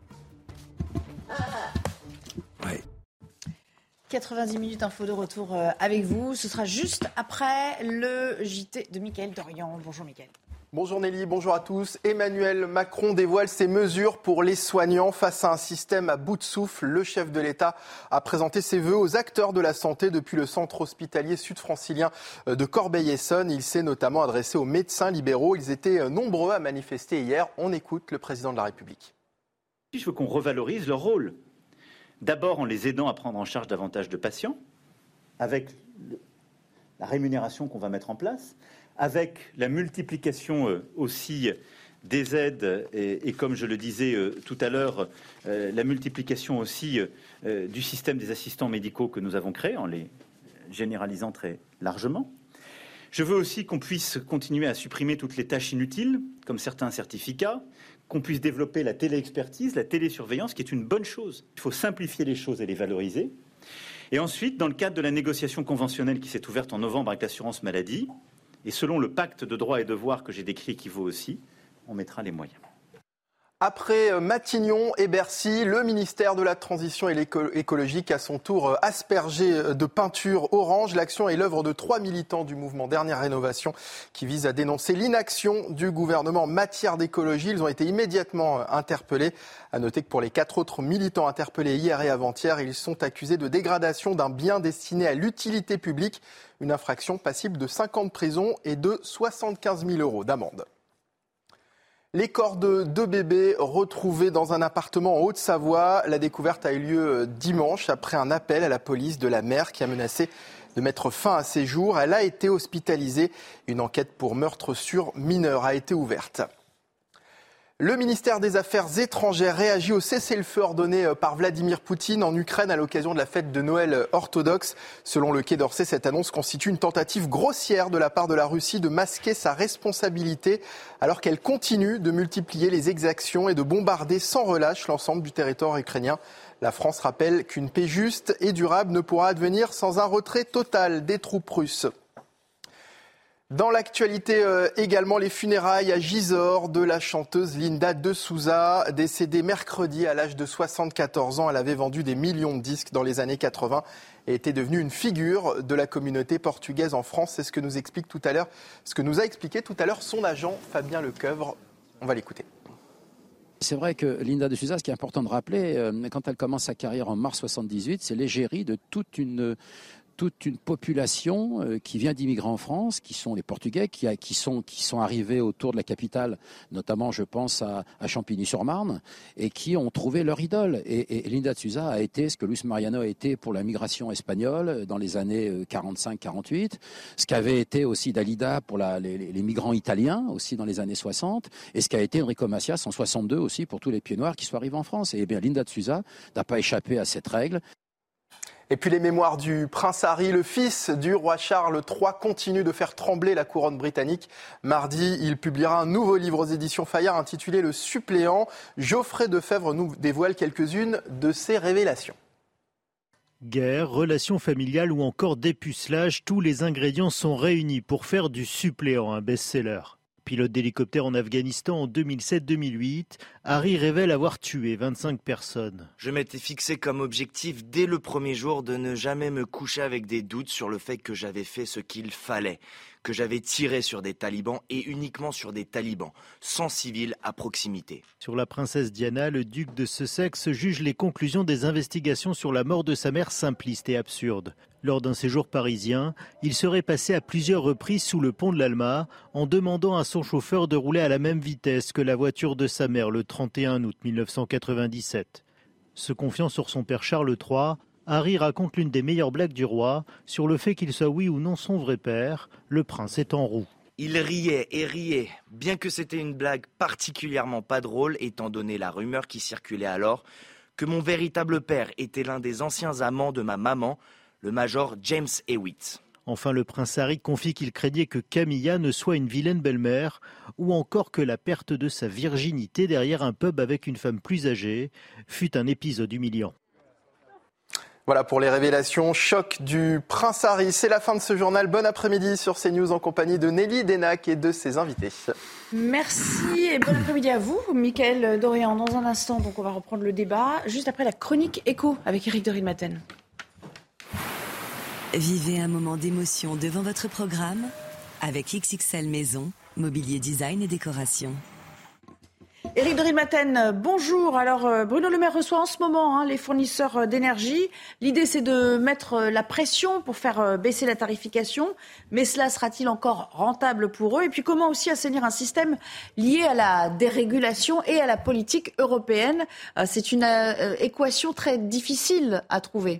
90 minutes info de retour avec vous. Ce sera juste après le JT de Mickaël Dorian. Bonjour Mickaël. Bonjour Nelly, bonjour à tous. Emmanuel Macron dévoile ses mesures pour les soignants face à un système à bout de souffle. Le chef de l'État a présenté ses vœux aux acteurs de la santé depuis le centre hospitalier sud-francilien de Corbeil-Essonnes. Il s'est notamment adressé aux médecins libéraux. Ils étaient nombreux à manifester hier. On écoute le président de la République. Je veux qu'on revalorise leur rôle. D'abord en les aidant à prendre en charge davantage de patients, avec la rémunération qu'on va mettre en place, avec la multiplication aussi des aides et comme je le disais tout à l'heure, la multiplication aussi du système des assistants médicaux que nous avons créé en les généralisant très largement. Je veux aussi qu'on puisse continuer à supprimer toutes les tâches inutiles, comme certains certificats, qu'on puisse développer la téléexpertise, la télésurveillance, qui est une bonne chose. Il faut simplifier les choses et les valoriser. Et ensuite, dans le cadre de la négociation conventionnelle qui s'est ouverte en novembre avec l'assurance maladie, et selon le pacte de droits et devoirs que j'ai décrit qui vaut aussi, on mettra les moyens. Après Matignon et Bercy, le ministère de la Transition écologique à son tour aspergé de peinture orange. L'action est l'œuvre de 3 militants du mouvement Dernière Rénovation qui visent à dénoncer l'inaction du gouvernement en matière d'écologie. Ils ont été immédiatement interpellés. À noter que pour les 4 autres militants interpellés hier et avant-hier, ils sont accusés de dégradation d'un bien destiné à l'utilité publique. Une infraction passible de 5 ans de prison et de 75 000 € d'amende. Les corps de 2 bébés retrouvés dans un appartement en Haute-Savoie. La découverte a eu lieu dimanche après un appel à la police de la mère qui a menacé de mettre fin à ses jours. Elle a été hospitalisée. Une enquête pour meurtre sur mineur a été ouverte. Le ministère des Affaires étrangères réagit au cessez-le-feu ordonné par Vladimir Poutine en Ukraine à l'occasion de la fête de Noël orthodoxe. Selon le Quai d'Orsay, cette annonce constitue une tentative grossière de la part de la Russie de masquer sa responsabilité alors qu'elle continue de multiplier les exactions et de bombarder sans relâche l'ensemble du territoire ukrainien. La France rappelle qu'une paix juste et durable ne pourra advenir sans un retrait total des troupes russes. Dans l'actualité également, les funérailles à Gisors de la chanteuse Linda de Souza, décédée mercredi à l'âge de 74 ans. Elle avait vendu des millions de disques dans les années 80 et était devenue une figure de la communauté portugaise en France. C'est ce que nous a expliqué tout à l'heure son agent Fabien Lecoeuvre. On va l'écouter. C'est vrai que Linda de Souza, ce qui est important de rappeler, quand elle commence sa carrière en mars 78, c'est l'égérie de toute une population qui vient d'immigrer en France, qui sont les Portugais, qui sont arrivés autour de la capitale, notamment je pense à Champigny-sur-Marne, et qui ont trouvé leur idole. Et Linda de Souza a été ce que Luis Mariano a été pour la migration espagnole dans les années 45-48, ce qu'avait été aussi Dalida pour les migrants italiens aussi dans les années 60, et ce qu'a été Enrico Macias en 62 aussi pour tous les pieds noirs qui sont arrivés en France. Et bien Linda de Souza n'a pas échappé à cette règle. Et puis les mémoires du prince Harry, le fils du roi Charles III, continuent de faire trembler la couronne britannique. Mardi, il publiera un nouveau livre aux éditions Fayard intitulé Le Suppléant. Geoffrey Defebvre nous dévoile quelques-unes de ses révélations. Guerre, relations familiales ou encore dépucelage, tous les ingrédients sont réunis pour faire du Suppléant un best-seller. Pilote d'hélicoptère en Afghanistan en 2007-2008, Harry révèle avoir tué 25 personnes. Je m'étais fixé comme objectif dès le premier jour de ne jamais me coucher avec des doutes sur le fait que j'avais fait ce qu'il fallait, que j'avais tiré sur des talibans et uniquement sur des talibans, sans civils à proximité. Sur la princesse Diana, le duc de Sussex juge les conclusions des investigations sur la mort de sa mère simplistes et absurdes. Lors d'un séjour parisien, il serait passé à plusieurs reprises sous le pont de l'Alma en demandant à son chauffeur de rouler à la même vitesse que la voiture de sa mère le 31 août 1997. Se confiant sur son père Charles III, Harry raconte l'une des meilleures blagues du roi sur le fait qu'il soit oui ou non son vrai père, le prince est en roue. Il riait et riait, bien que c'était une blague particulièrement pas drôle étant donné la rumeur qui circulait alors que mon véritable père était l'un des anciens amants de ma maman, le major James Hewitt. Enfin, le prince Harry confie qu'il craignait que Camilla ne soit une vilaine belle-mère ou encore que la perte de sa virginité derrière un pub avec une femme plus âgée fut un épisode humiliant. Voilà pour les révélations choc du prince Harry. C'est la fin de ce journal. Bon après-midi sur CNews en compagnie de Nelly Denac et de ses invités. Merci et bon après-midi à vous, Mickaël Dorian. Dans un instant, donc on va reprendre le débat juste après la chronique écho avec Éric de Rilmaten. Vivez un moment d'émotion devant votre programme avec XXL Maison, mobilier design et décoration. Éric de Rilmaten, bonjour. Alors Bruno Le Maire reçoit en ce moment les fournisseurs d'énergie. L'idée c'est de mettre la pression pour faire baisser la tarification. Mais cela sera-t-il encore rentable pour eux? Et puis comment aussi assainir un système lié à la dérégulation et à la politique européenne? C'est une équation très difficile à trouver.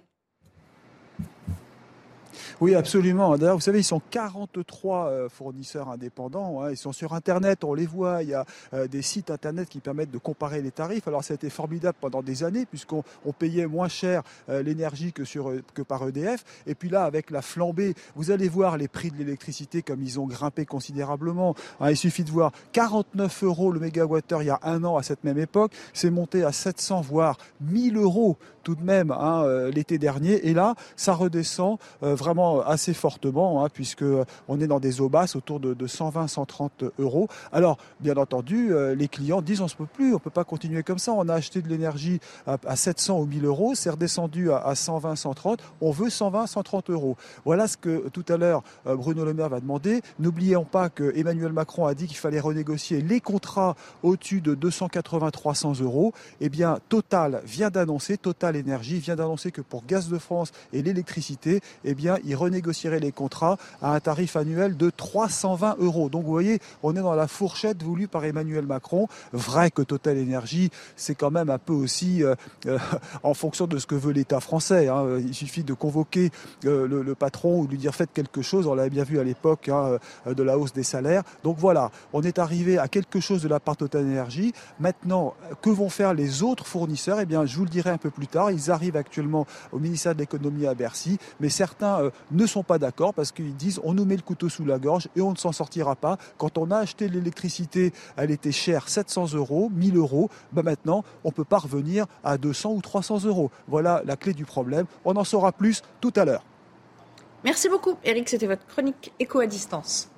Oui, absolument. D'ailleurs, vous savez, ils sont 43 fournisseurs indépendants. Ils sont sur Internet, on les voit. Il y a des sites Internet qui permettent de comparer les tarifs. Alors, ça a été formidable pendant des années puisqu'on payait moins cher l'énergie que par EDF. Et puis là, avec la flambée, vous allez voir les prix de l'électricité comme ils ont grimpé considérablement. Il suffit de voir 49 € le mégawattheure il y a un an à cette même époque. C'est monté à 700 voire 1000 € tout de même l'été dernier. Et là, ça redescend vraiment descend assez fortement, puisque on est dans des eaux basses autour de 120-130 euros. Alors, bien entendu, les clients disent on ne peut pas continuer comme ça. On a acheté de l'énergie à 700 ou 1000 euros, c'est redescendu à 120-130. On veut 120-130 euros. Voilà ce que tout à l'heure Bruno Le Maire va demander. N'oublions pas que Emmanuel Macron a dit qu'il fallait renégocier les contrats au-dessus de 280-300 euros. Eh bien, Total Énergie vient d'annoncer que pour Gaz de France et l'électricité, eh bien, il renégocierait les contrats à un tarif annuel de 320 euros. Donc, vous voyez, on est dans la fourchette voulue par Emmanuel Macron. Vrai que Total Énergie, c'est quand même un peu aussi en fonction de ce que veut l'État français. Il suffit de convoquer le patron ou de lui dire faites quelque chose. On l'avait bien vu à l'époque de la hausse des salaires. Donc voilà, on est arrivé à quelque chose de la part Total Énergie. Maintenant, que vont faire les autres fournisseurs ? Eh bien, je vous le dirai un peu plus tard. Ils arrivent actuellement au ministère de l'économie à Bercy, mais certains ne sont pas d'accord parce qu'ils disent on nous met le couteau sous la gorge et on ne s'en sortira pas. Quand on a acheté l'électricité, elle était chère 700 euros, 1000 euros. Maintenant, on ne peut pas revenir à 200 ou 300 euros. Voilà la clé du problème. On en saura plus tout à l'heure. Merci beaucoup, Éric. C'était votre chronique Éco à distance.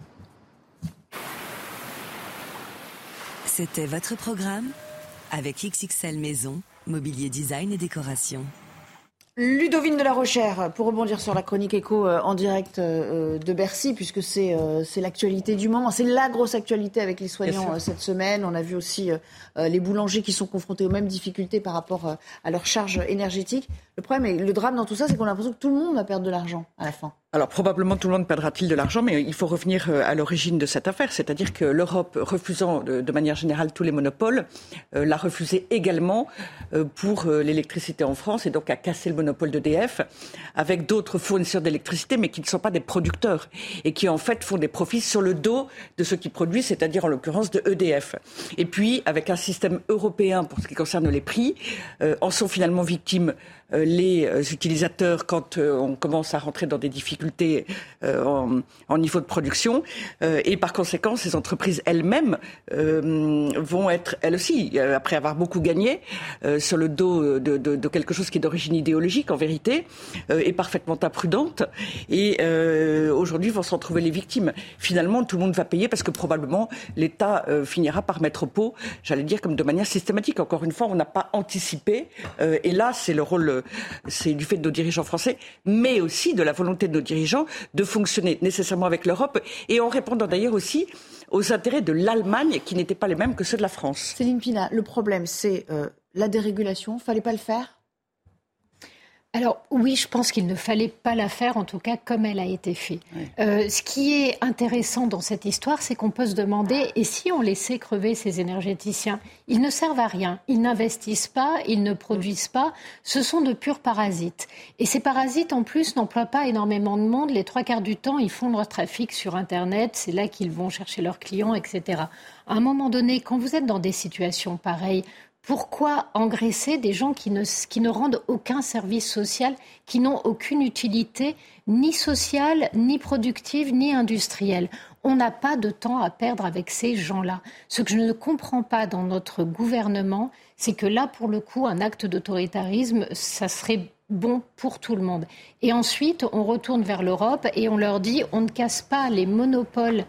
C'était votre programme avec XXL Maison, mobilier design et décoration. Ludovine de la Rochère, pour rebondir sur la chronique éco en direct de Bercy, puisque c'est l'actualité du moment. C'est la grosse actualité avec les soignants cette semaine. On a vu aussi les boulangers qui sont confrontés aux mêmes difficultés par rapport à leur charge énergétique. Le problème et le drame dans tout ça, c'est qu'on a l'impression que tout le monde va perdre de l'argent à la fin. Alors probablement tout le monde perdra-t-il de l'argent, mais il faut revenir à l'origine de cette affaire, c'est-à-dire que l'Europe, refusant de manière générale tous les monopoles, l'a refusé également pour l'électricité en France, et donc a cassé le monopole d'EDF avec d'autres fournisseurs d'électricité, mais qui ne sont pas des producteurs et qui en fait font des profits sur le dos de ceux qui produisent, c'est-à-dire en l'occurrence de EDF. Et puis avec un système européen pour ce qui concerne les prix, en sont finalement victimes les utilisateurs quand on commence à rentrer dans des difficultés en niveau de production, et par conséquent ces entreprises elles-mêmes vont être elles aussi, après avoir beaucoup gagné sur le dos de quelque chose qui est d'origine idéologique en vérité, et parfaitement imprudente, et aujourd'hui vont s'en trouver les victimes. Finalement tout le monde va payer parce que probablement l'État finira par mettre au pot, j'allais dire comme de manière systématique. Encore une fois, on n'a pas anticipé, et là c'est le rôle, c'est du fait de nos dirigeants français, mais aussi de la volonté de nos dirigeants de fonctionner nécessairement avec l'Europe, et en répondant d'ailleurs aussi aux intérêts de l'Allemagne qui n'étaient pas les mêmes que ceux de la France. Céline Pina, le problème c'est la dérégulation, fallait pas le faire ? Alors oui, je pense qu'il ne fallait pas la faire, en tout cas comme elle a été faite. Oui. Ce qui est intéressant dans cette histoire, c'est qu'on peut se demander, et si on laissait crever ces énergéticiens ? Ils ne servent à rien, ils n'investissent pas, ils ne produisent pas, ce sont de purs parasites. Et ces parasites, en plus, n'emploient pas énormément de monde. Les 3/4 du temps, ils font leur trafic sur Internet, c'est là qu'ils vont chercher leurs clients, etc. À un moment donné, quand vous êtes dans des situations pareilles, pourquoi engraisser des gens qui ne rendent aucun service social, qui n'ont aucune utilité, ni sociale, ni productive, ni industrielle ? On n'a pas de temps à perdre avec ces gens-là. Ce que je ne comprends pas dans notre gouvernement, c'est que là, pour le coup, un acte d'autoritarisme, ça serait bon pour tout le monde. Et ensuite, on retourne vers l'Europe et on leur dit on ne casse pas les monopoles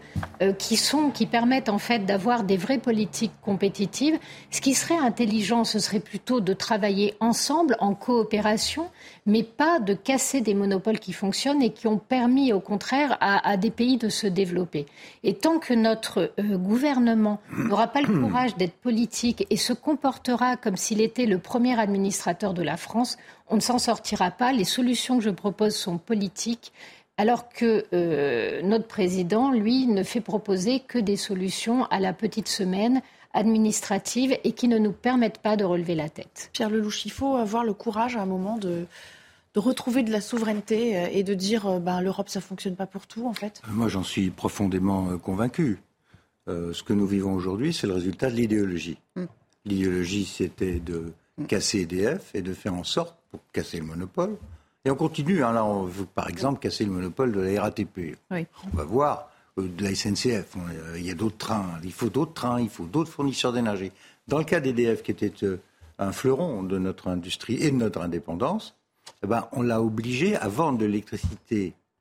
qui permettent en fait d'avoir des vraies politiques compétitives. Ce qui serait intelligent, ce serait plutôt de travailler ensemble, en coopération, mais pas de casser des monopoles qui fonctionnent et qui ont permis au contraire à des pays de se développer. Et tant que notre gouvernement n'aura pas le courage d'être politique et se comportera comme s'il était le premier administrateur de la France, on ne s'en sortira pas. Les solutions que je propose sont politiques, alors que notre président, lui, ne fait proposer que des solutions à la petite semaine administrative et qui ne nous permettent pas de relever la tête. Pierre Lelouch, il faut avoir le courage à un moment de retrouver de la souveraineté et de dire l'Europe, ça ne fonctionne pas pour tout, en fait. Moi, j'en suis profondément convaincu. Ce que nous vivons aujourd'hui, c'est le résultat de l'idéologie. L'idéologie, c'était de casser EDF et de faire en sorte pour casser le monopole. Et on continue. Là, on veut par exemple casser le monopole de la RATP. Oui. On va voir de la SNCF. Il y a d'autres trains. Il faut d'autres trains. Il faut d'autres fournisseurs d'énergie. Dans le cas d'EDF, qui était un fleuron de notre industrie et de notre indépendance, on l'a obligé à vendre de l'électricité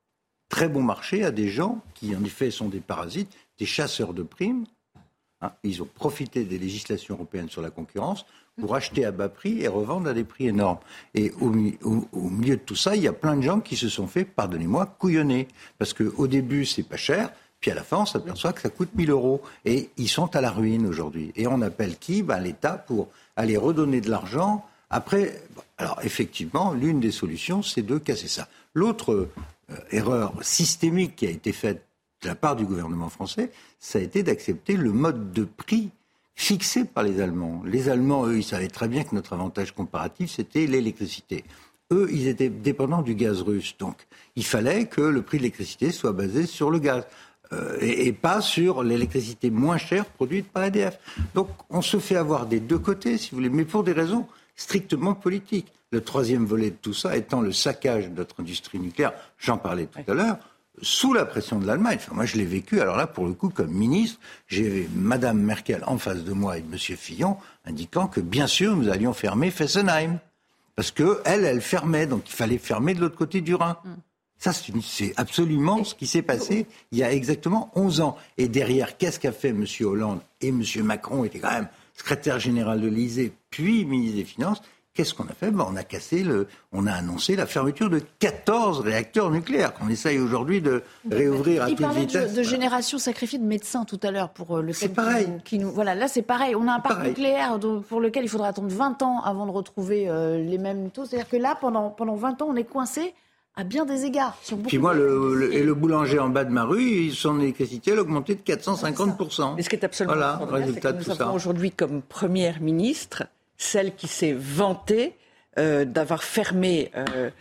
très bon marché à des gens qui, en effet, sont des parasites, des chasseurs de primes. Ils ont profité des législations européennes sur la concurrence pour acheter à bas prix et revendre à des prix énormes. Et au milieu de tout ça, il y a plein de gens qui se sont fait, pardonnez-moi, couillonner. Parce qu'au début, c'est pas cher. Puis à la fin, on s'aperçoit que ça coûte 1 000 €. Et ils sont à la ruine aujourd'hui. Et on appelle qui ? L'État pour aller redonner de l'argent. Après, alors effectivement, l'une des solutions, c'est de casser ça. L'autre erreur systémique qui a été faite de la part du gouvernement français, ça a été d'accepter le mode de prix fixé par les Allemands. Les Allemands, eux, ils savaient très bien que notre avantage comparatif, c'était l'électricité. Eux, ils étaient dépendants du gaz russe. Donc, il fallait que le prix de l'électricité soit basé sur le gaz et pas sur l'électricité moins chère produite par EDF. Donc, on se fait avoir des deux côtés, si vous voulez, mais pour des raisons strictement politiques. Le troisième volet de tout ça étant le saccage de notre industrie nucléaire, j'en parlais tout à l'heure, sous la pression de l'Allemagne. Enfin, moi, je l'ai vécu, alors là, pour le coup, comme ministre, j'ai Mme Merkel en face de moi et M. Fillon indiquant que, bien sûr, nous allions fermer Fessenheim. Parce qu'elle fermait, donc il fallait fermer de l'autre côté du Rhin. Ça, c'est absolument ce qui s'est passé il y a exactement 11 ans. Et derrière, qu'est-ce qu'a fait M. Hollande et M. Macron, était quand même secrétaire général de l'Élysée, puis ministre des Finances. Qu'est-ce qu'on a fait ? On a annoncé la fermeture de 14 réacteurs nucléaires qu'on essaye aujourd'hui de réouvrir à toute vitesse. Il parlait de génération sacrifiée de médecins tout à l'heure pour le fait c'est pareil. Voilà, là c'est pareil. On a un parc nucléaire pour lequel il faudra attendre 20 ans avant de retrouver les mêmes taux. C'est-à-dire que là, pendant 20 ans, on est coincé à bien des égards. Puis moi, le boulanger en bas de ma rue, son électricité, elle a augmenté de 450%. Mais ce qui est absolument résultat c'est que de nous tout ça. avons aujourd'hui comme première ministre celle qui s'est vantée d'avoir fermé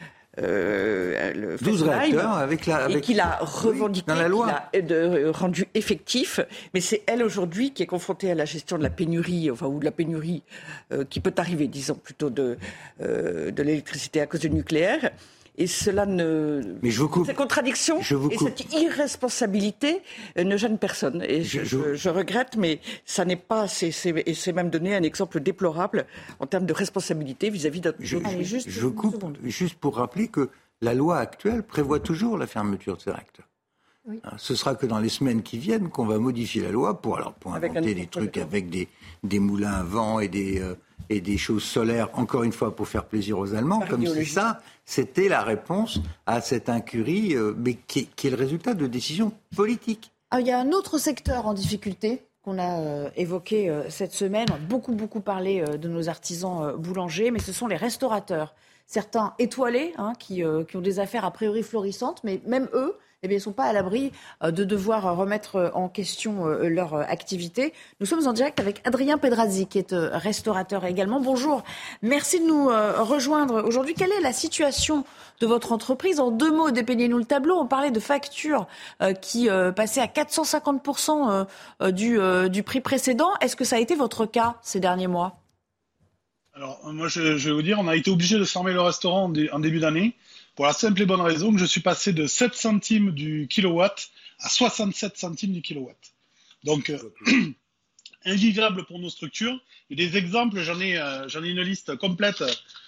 le 12 réacteurs et qu'il a revendiqué, dans la loi. qu'il a rendu effectif. Mais c'est elle aujourd'hui qui est confrontée à la gestion de la pénurie, ou de la pénurie qui peut arriver, disons plutôt de l'électricité à cause du nucléaire. Et cela cette contradiction et cette irresponsabilité ne gêne personne. Et je regrette, mais ça n'est pas. C'est même donné un exemple déplorable en termes de responsabilité vis-à-vis d'un. Je coupe juste pour rappeler que la loi actuelle prévoit toujours la fermeture de ces réacteurs. Oui. Ce sera que dans les semaines qui viennent qu'on va modifier la loi pour inventer des trucs avec des moulins à vent et des choses solaires, encore une fois, pour faire plaisir aux Allemands, comme si ça, c'était la réponse à cette incurie, mais qui est le résultat de décisions politiques. Il y a un autre secteur en difficulté qu'on a évoqué cette semaine. On a beaucoup parlé de nos artisans boulangers, mais ce sont les restaurateurs. Certains étoilés, qui ont des affaires a priori florissantes, mais même eux, ils ne sont pas à l'abri de devoir remettre en question leur activité. Nous sommes en direct avec Adrien Pedrazzi, qui est restaurateur également. Bonjour, merci de nous rejoindre aujourd'hui. Quelle est la situation de votre entreprise ? En 2 mots, dépeignez-nous le tableau. On parlait de factures qui passaient à 450% du prix précédent. Est-ce que ça a été votre cas ces derniers mois ? Alors, moi, je vais vous dire, on a été obligé de fermer le restaurant en début d'année. Pour la simple et bonne raison que je suis passé de 7 centimes du kilowatt à 67 centimes du kilowatt. Donc, invivable pour nos structures. Et des exemples, j'en ai une liste complète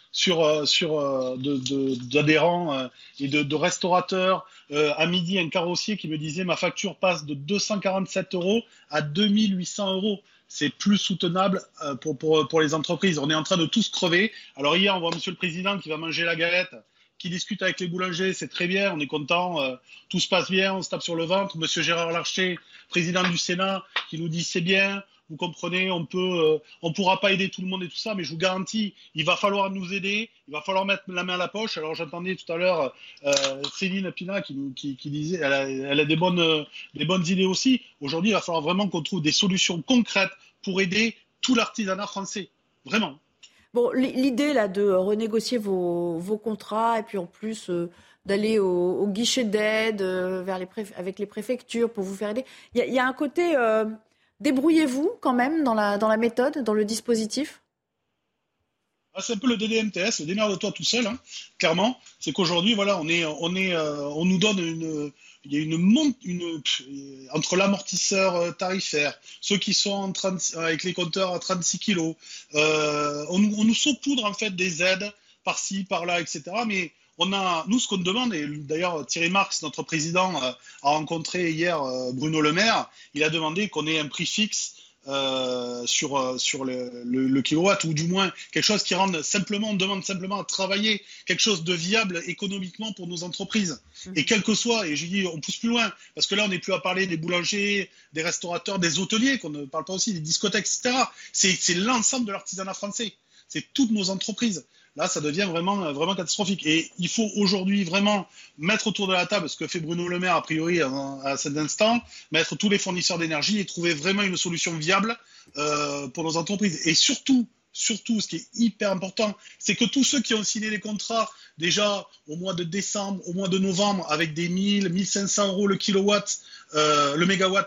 d'adhérents et de restaurateurs. À midi, un carrossier qui me disait ma facture passe de 247 € à 2800 €. C'est plus soutenable pour les entreprises. On est en train de tous crever. Alors hier, on voit Monsieur le Président qui va manger la galette, qui discute avec les boulangers, c'est très bien, on est content, tout se passe bien, on se tape sur le ventre. Monsieur Gérard Larcher, président du Sénat, qui nous dit c'est bien, vous comprenez, on pourra pas aider tout le monde et tout ça, mais je vous garantis, il va falloir nous aider, il va falloir mettre la main à la poche. Alors j'entendais tout à l'heure Céline Pina qui disait, elle a des bonnes idées aussi. Aujourd'hui, il va falloir vraiment qu'on trouve des solutions concrètes pour aider tout l'artisanat français, vraiment. Bon, l'idée là de renégocier vos contrats et puis en plus d'aller au guichet d'aide avec les préfectures pour vous faire aider, il y a un côté débrouillez-vous quand même dans la méthode, dans le dispositif. C'est un peu le DDMTS, le démerde-toi tout seul, clairement. C'est qu'aujourd'hui, voilà, on nous donne il y a entre l'amortisseur tarifaire, ceux qui sont avec les compteurs à 36 kilos, on nous saupoudre en fait des aides par-ci, par-là, etc. Mais nous, ce qu'on demande, et d'ailleurs Thierry Marx, notre président, a rencontré hier Bruno Le Maire, il a demandé qu'on ait un prix fixe sur le kilowatt, ou du moins quelque chose qui rende simplement, on demande simplement à travailler quelque chose de viable économiquement pour nos entreprises. Et quel que soit, et je dis, on pousse plus loin, parce que là on n'est plus à parler des boulangers, des restaurateurs, des hôteliers, qu'on ne parle pas aussi, des discothèques, etc. C'est l'ensemble de l'artisanat français, c'est toutes nos entreprises. Là, ça devient vraiment catastrophique. Et il faut aujourd'hui vraiment mettre autour de la table ce que fait Bruno Le Maire, a priori, à cet instant, mettre tous les fournisseurs d'énergie et trouver vraiment une solution viable pour nos entreprises. Et surtout, ce qui est hyper important, c'est que tous ceux qui ont signé les contrats déjà au mois de décembre, au mois de novembre, avec des 1 500 euros le mégawatt,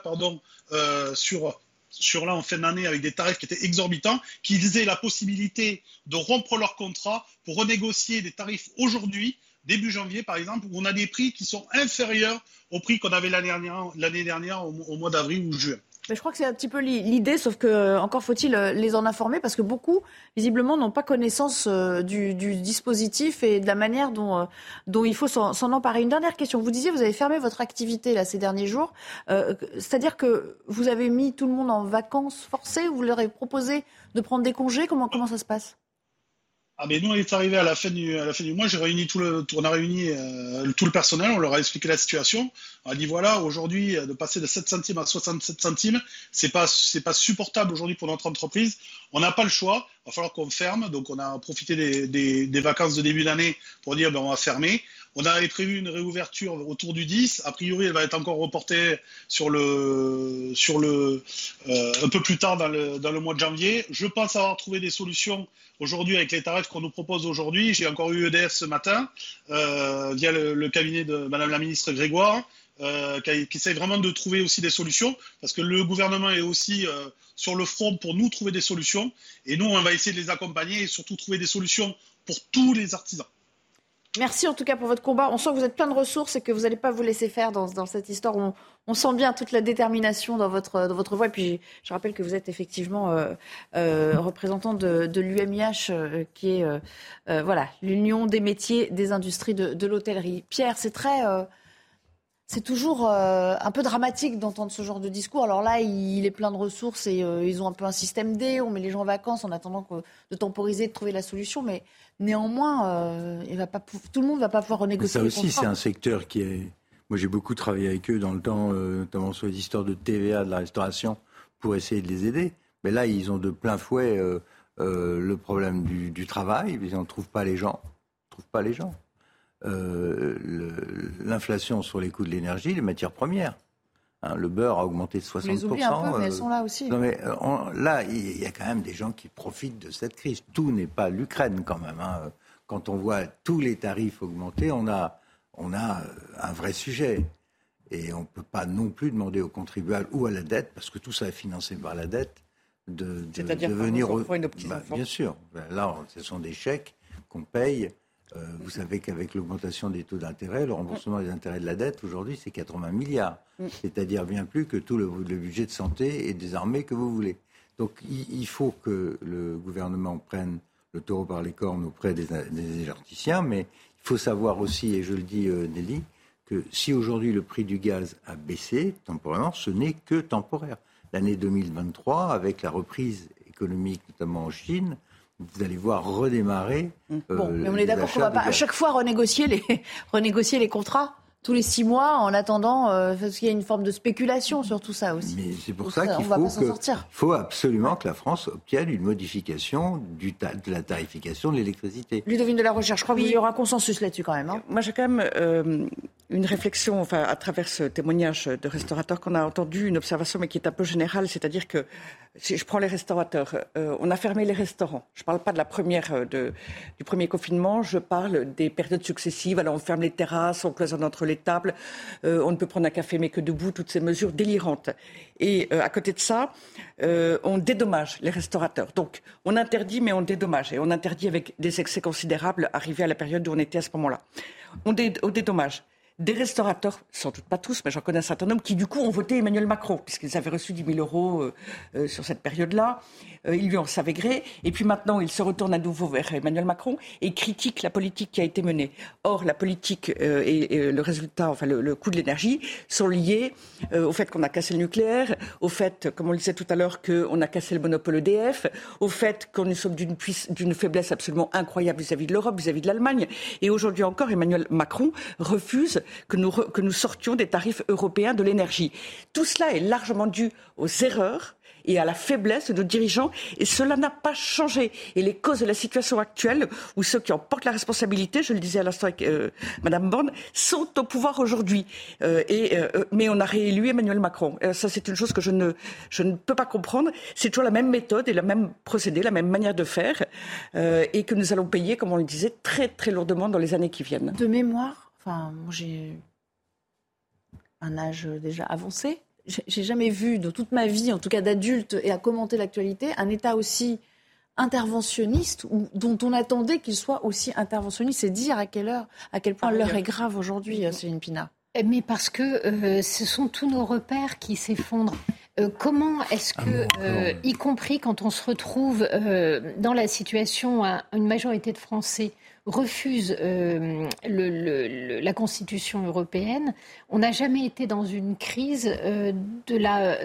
sur là en fin d'année avec des tarifs qui étaient exorbitants, qu'ils aient la possibilité de rompre leur contrat pour renégocier des tarifs aujourd'hui, début janvier par exemple, où on a des prix qui sont inférieurs aux prix qu'on avait l'année dernière au mois d'avril ou juin. Mais je crois que c'est un petit peu l'idée, sauf que encore faut-il les en informer, parce que beaucoup, visiblement, n'ont pas connaissance du dispositif et de la manière dont il faut s'en emparer. Une dernière question. Vous disiez, vous avez fermé votre activité là ces derniers jours. C'est-à-dire que vous avez mis tout le monde en vacances forcées, ou vous leur avez proposé de prendre des congés. Comment ça se passe ? Mais nous, on est arrivé à la fin du mois, on a réuni tout le personnel, on leur a expliqué la situation. On a dit voilà, aujourd'hui, de passer de 7 centimes à 67 centimes, c'est pas supportable aujourd'hui pour notre entreprise. On n'a pas le choix, il va falloir qu'on ferme. Donc on a profité des vacances de début d'année pour dire on va fermer. On avait prévu une réouverture autour du 10. A priori, elle va être encore reportée un peu plus tard dans le mois de janvier. Je pense avoir trouvé des solutions aujourd'hui avec les tarifs qu'on nous propose aujourd'hui. J'ai encore eu EDF ce matin via le cabinet de Madame la ministre Grégoire qui essaie vraiment de trouver aussi des solutions, parce que le gouvernement est aussi sur le front pour nous trouver des solutions. Et nous, on va essayer de les accompagner et surtout trouver des solutions pour tous les artisans. Merci en tout cas pour votre combat. On sent que vous êtes plein de ressources et que vous n'allez pas vous laisser faire dans cette histoire. On sent bien toute la détermination dans votre voix. Et puis je rappelle que vous êtes effectivement représentant de l'UMIH, qui est l'Union des métiers des industries de l'hôtellerie. Pierre, c'est toujours un peu dramatique d'entendre ce genre de discours. Alors là, il est plein de ressources et ils ont un peu un système D. On met les gens en vacances en attendant de temporiser, de trouver la solution. Mais néanmoins, tout le monde ne va pas pouvoir renégocier les contrats. Ça aussi, c'est un secteur qui est... Moi, j'ai beaucoup travaillé avec eux dans le temps, notamment sur les histoires de TVA, de la restauration, pour essayer de les aider. Mais là, ils ont de plein fouet le problème du travail. Ils ne trouvent pas les gens. L'inflation sur les coûts de l'énergie, les matières premières. Le beurre a augmenté de 60%. On les oublie un peu, mais elles sont là aussi. Non, mais là, il y a quand même des gens qui profitent de cette crise. Tout n'est pas l'Ukraine quand même. Quand on voit tous les tarifs augmenter, on a un vrai sujet. Et on ne peut pas non plus demander aux contribuables ou à la dette, parce que tout ça est financé par la dette, de venir... bien sûr. Là, ce sont des chèques qu'on paye. Vous savez qu'avec l'augmentation des taux d'intérêt, le remboursement des intérêts de la dette, aujourd'hui, c'est 80 milliards. C'est-à-dire bien plus que tout le budget de santé et des armées que vous voulez. Donc il faut que le gouvernement prenne le taureau par les cornes auprès des énergéticiens, mais il faut savoir aussi, et je le dis Nelly, que si aujourd'hui le prix du gaz a baissé temporairement, ce n'est que temporaire. L'année 2023, avec la reprise économique, notamment en Chine, vous allez voir redémarrer. Mais on est d'accord qu'on ne va pas à chaque fois renégocier les contrats tous les 6 mois en attendant, parce qu'il y a une forme de spéculation sur tout ça aussi. Mais c'est pour ça qu'il faut absolument que la France obtienne une modification de la tarification de l'électricité. Ludovine de la Recherche, je crois qu'il y aura un consensus là-dessus quand même. Moi j'ai quand même une réflexion, à travers ce témoignage de restaurateurs qu'on a entendu, une observation mais qui est un peu générale, c'est-à-dire que si je prends les restaurateurs, on a fermé les restaurants. Je ne parle pas de du premier confinement, je parle des périodes successives. Alors on ferme les terrasses, on cloisonne entre les tables, on ne peut prendre un café mais que debout, toutes ces mesures délirantes. Et à côté de ça, on dédommage les restaurateurs. Donc on interdit mais on dédommage. Et on interdit avec des excès considérables arrivés à la période où on était à ce moment-là. On dédommage. des restaurateurs, sans doute pas tous, mais j'en connais un certain nombre, qui du coup ont voté Emmanuel Macron, puisqu'ils avaient reçu 10 000 euros sur cette période-là. Ils lui en savaient gré. Et puis maintenant, ils se retournent à nouveau vers Emmanuel Macron et critiquent la politique qui a été menée. Or, la politique et le résultat, enfin le coût de l'énergie, sont liés au fait qu'on a cassé le nucléaire, au fait, comme on le disait tout à l'heure, qu'on a cassé le monopole EDF, au fait qu'on est sommes d'une faiblesse absolument incroyable vis-à-vis de l'Europe, vis-à-vis de l'Allemagne. Et aujourd'hui encore, Emmanuel Macron refuse que nous sortions des tarifs européens de l'énergie. Tout cela est largement dû aux erreurs et à la faiblesse de nos dirigeants, et cela n'a pas changé. Et les causes de la situation actuelle, où ceux qui en portent la responsabilité, je le disais à l'instant avec Madame Borne, sont au pouvoir aujourd'hui. Mais on a réélu Emmanuel Macron. Ça, c'est une chose que je ne peux pas comprendre. C'est toujours la même méthode et le même procédé, la même manière de faire, et que nous allons payer, comme on le disait, très très lourdement dans les années qui viennent. De mémoire, moi j'ai un âge déjà avancé. J'ai jamais vu de toute ma vie, en tout cas d'adulte, et à commenter l'actualité, un État aussi interventionniste, ou dont on attendait qu'il soit aussi interventionniste. C'est dire à quel point l'heure est grave aujourd'hui, Céline Pina. Mais parce que ce sont tous nos repères qui s'effondrent. Comment est-ce que, y compris quand on se retrouve dans la situation, une majorité de Français refuse la Constitution européenne, on n'a jamais été dans une crise de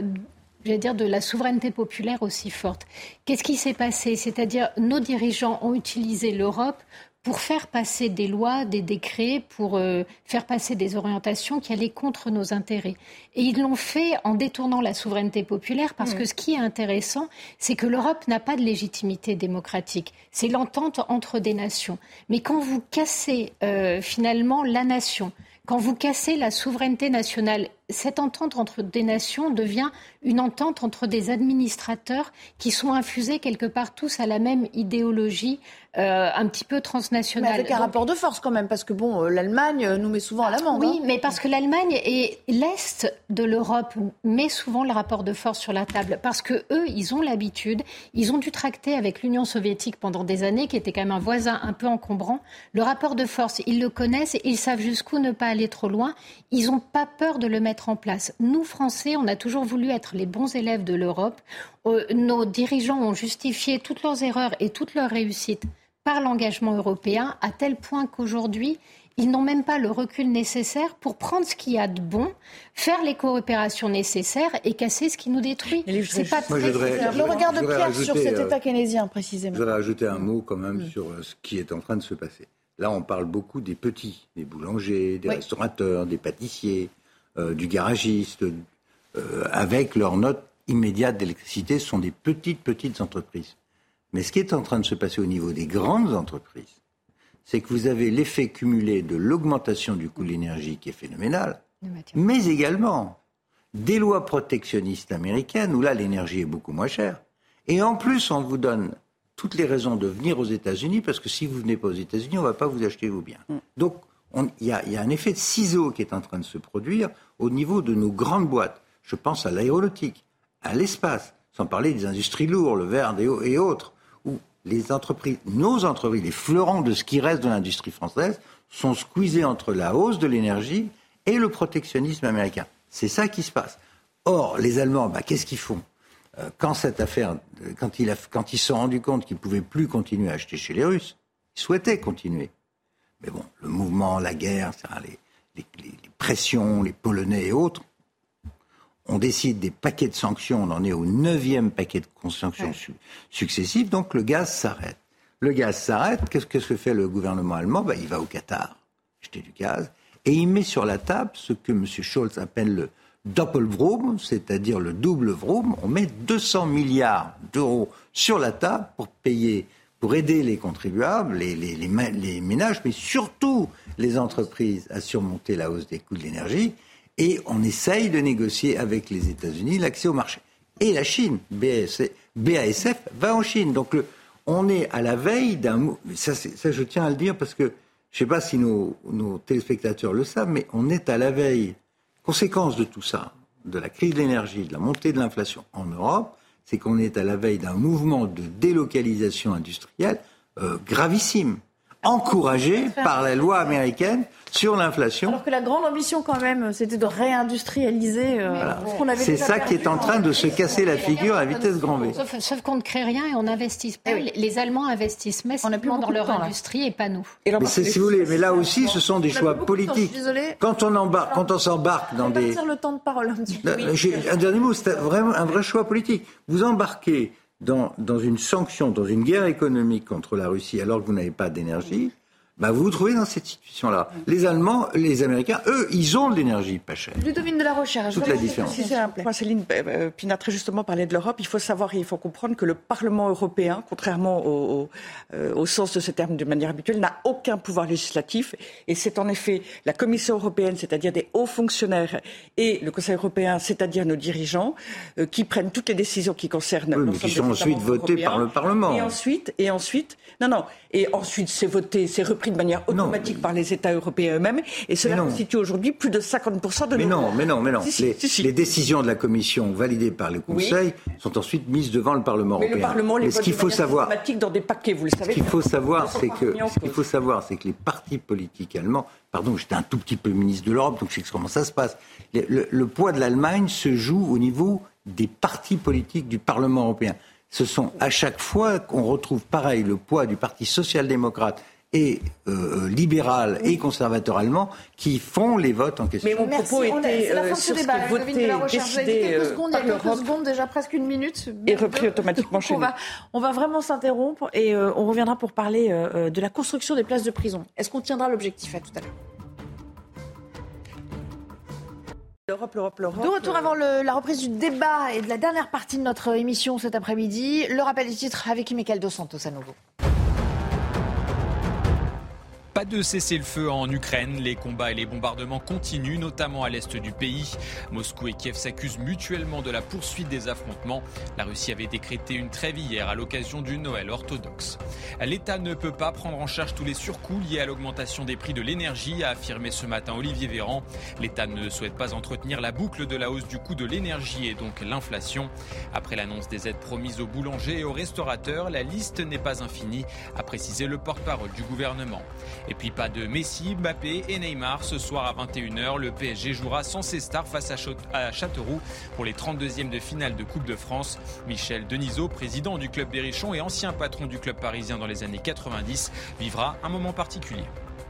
la souveraineté populaire aussi forte. Qu'est-ce qui s'est passé ? C'est-à-dire, nos dirigeants ont utilisé l'Europe pour faire passer des lois, des décrets, pour faire passer des orientations qui allaient contre nos intérêts. Et ils l'ont fait en détournant la souveraineté populaire, parce que ce qui est intéressant, c'est que l'Europe n'a pas de légitimité démocratique. C'est l'entente entre des nations. Mais quand vous cassez finalement la nation, quand vous cassez la souveraineté nationale, cette entente entre des nations devient une entente entre des administrateurs qui sont infusés quelque part tous à la même idéologie un petit peu transnationale. Mais avec un rapport de force quand même, parce que l'Allemagne nous met souvent à l'amende. Oui, mais parce que l'Allemagne et l'Est de l'Europe met souvent le rapport de force sur la table, parce que eux, ils ont l'habitude, ils ont dû tracter avec l'Union soviétique pendant des années, qui était quand même un voisin un peu encombrant. Le rapport de force, ils le connaissent, ils savent jusqu'où ne pas aller trop loin. Ils n'ont pas peur de le mettre en place. Nous, Français, on a toujours voulu être les bons élèves de l'Europe. Nos dirigeants ont justifié toutes leurs erreurs et toutes leurs réussites par l'engagement européen, à tel point qu'aujourd'hui, ils n'ont même pas le recul nécessaire pour prendre ce qu'il y a de bon, faire les coopérations nécessaires et casser ce qui nous détruit. C'est pas très le regard de Pierre sur cet État keynésien, précisément. Je voudrais rajouter un mot quand même sur ce qui est en train de se passer. Là, on parle beaucoup des petits, des boulangers, des restaurateurs, des pâtissiers, du garagiste, avec leur note immédiate d'électricité. Ce sont des petites entreprises. Mais ce qui est en train de se passer au niveau des grandes entreprises, c'est que vous avez l'effet cumulé de l'augmentation du coût de l'énergie qui est phénoménal, mais également des lois protectionnistes américaines où là l'énergie est beaucoup moins chère. Et en plus, on vous donne toutes les raisons de venir aux États-Unis, parce que si vous ne venez pas aux États-Unis, on ne va pas vous acheter vos biens. Donc, il y a un effet de ciseau qui est en train de se produire au niveau de nos grandes boîtes. Je pense à l'aéronautique, à l'espace, sans parler des industries lourdes, le verre et autres, où nos entreprises, les fleurons de ce qui reste de l'industrie française, sont squeezés entre la hausse de l'énergie et le protectionnisme américain. C'est ça qui se passe. Or, les Allemands, qu'est-ce qu'ils font ? Quand cette affaire, quand ils se sont rendus compte qu'ils ne pouvaient plus continuer à acheter chez les Russes, ils souhaitaient continuer. Mais bon, le mouvement, la guerre, les pressions, les Polonais et autres, on décide des paquets de sanctions, on en est au 9e paquet de sanctions successifs, donc le gaz s'arrête. Le gaz s'arrête, qu'est-ce que fait le gouvernement allemand ? Il va au Qatar acheter du gaz, et il met sur la table ce que M. Scholz appelle le Doppelwurm, c'est-à-dire le double Wurm. On met 200 milliards d'euros sur la table pour aider les contribuables, les ménages, mais surtout les entreprises à surmonter la hausse des coûts de l'énergie. Et on essaye de négocier avec les États-Unis l'accès au marché. Et la Chine, BASF, va en Chine. Donc on est à la veille d'un... Ça, je tiens à le dire parce que je ne sais pas si nos téléspectateurs le savent, mais on est à la veille. Conséquence de tout ça, de la crise de l'énergie, de la montée de l'inflation en Europe, c'est qu'on est à la veille d'un mouvement de délocalisation industrielle gravissime. encouragé par la loi américaine sur l'inflation. Alors que la grande ambition quand même, c'était de réindustrialiser ce qu'on avait. C'est ça qui est en train de se casser la figure à vitesse grand V. Sauf qu'on ne crée rien et on n'investit pas. Les Allemands investissent massivement dans leur industrie et pas nous. Mais si vous voulez, mais là aussi, ce sont des choix politiques. Quand on s'embarque dans des... le temps de parole un petit peu. Un dernier mot, c'est vraiment un vrai choix politique. Vous embarquez dans une sanction, dans une guerre économique contre la Russie alors que vous n'avez pas d'énergie, vous vous trouvez dans cette situation-là. Les Allemands, les Américains, eux, ils ont de l'énergie pas chère. Ludovine de la Recherche. Toute la différence. Moi, Céline Pina très justement parlait de l'Europe. Il faut savoir et il faut comprendre que le Parlement européen, contrairement au sens de ce terme de manière habituelle, n'a aucun pouvoir législatif. Et c'est en effet la Commission européenne, c'est-à-dire des hauts fonctionnaires, et le Conseil européen, c'est-à-dire nos dirigeants, qui prennent toutes les décisions qui concernent... Oui, mais qui sont ensuite votées par le Parlement. Et ensuite, c'est voté, c'est repris de manière automatique par les États européens eux-mêmes, et cela constitue aujourd'hui plus de 50% de nos... Mais non. Les décisions de la Commission validées par le Conseil sont ensuite mises devant le Parlement européen. Le Parlement les vote de manière automatique dans des paquets, vous le savez. Ce qu'il faut savoir, c'est que les partis politiques allemands... Pardon, j'étais un tout petit peu ministre de l'Europe, donc je sais comment ça se passe. Le poids de l'Allemagne se joue au niveau des partis politiques du Parlement européen. Ce sont à chaque fois qu'on retrouve pareil le poids du Parti social-démocrate et libéral et conservateur allemand qui font les votes en question. Mais mon propos était sur ce qui est voté, décidé il y a quelques secondes, déjà presque une minute. Et repris automatiquement chez nous. On va vraiment s'interrompre et on reviendra pour parler de la construction des places de prison. Est-ce qu'on tiendra l'objectif? À tout à l'heure. L'Europe. De retour avant la reprise du débat et de la dernière partie de notre émission cet après-midi, le rappel des titres avec Michael Dos Santos à nouveau. Pas de cessez-le-feu en Ukraine. Les combats et les bombardements continuent, notamment à l'est du pays. Moscou et Kiev s'accusent mutuellement de la poursuite des affrontements. La Russie avait décrété une trêve hier à l'occasion du Noël orthodoxe. L'État ne peut pas prendre en charge tous les surcoûts liés à l'augmentation des prix de l'énergie, a affirmé ce matin Olivier Véran. L'État ne souhaite pas entretenir la boucle de la hausse du coût de l'énergie et donc l'inflation. Après l'annonce des aides promises aux boulangers et aux restaurateurs, la liste n'est pas infinie, a précisé le porte-parole du gouvernement. Et puis pas de Messi, Mbappé et Neymar. Ce soir à 21h, le PSG jouera sans ses stars face à Châteauroux pour les 32e de finale de Coupe de France. Michel Denisot, président du club Berrichon et ancien patron du club parisien dans les années 90, vivra un moment particulier.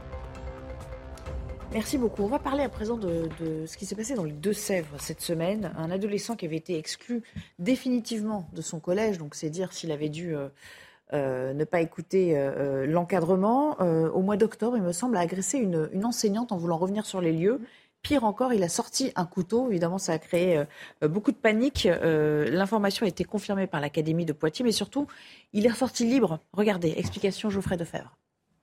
Merci beaucoup. On va parler à présent de ce qui s'est passé dans les Deux-Sèvres cette semaine. Un adolescent qui avait été exclu définitivement de son collège, donc c'est dire s'il avait dû... ne pas écouter l'encadrement. Au mois d'octobre, il me semble, a agressé une enseignante en voulant revenir sur les lieux. Pire encore, il a sorti un couteau. Évidemment, ça a créé beaucoup de panique. L'information a été confirmée par l'Académie de Poitiers, mais surtout, il est ressorti libre. Regardez, explication Geoffrey Defebvre.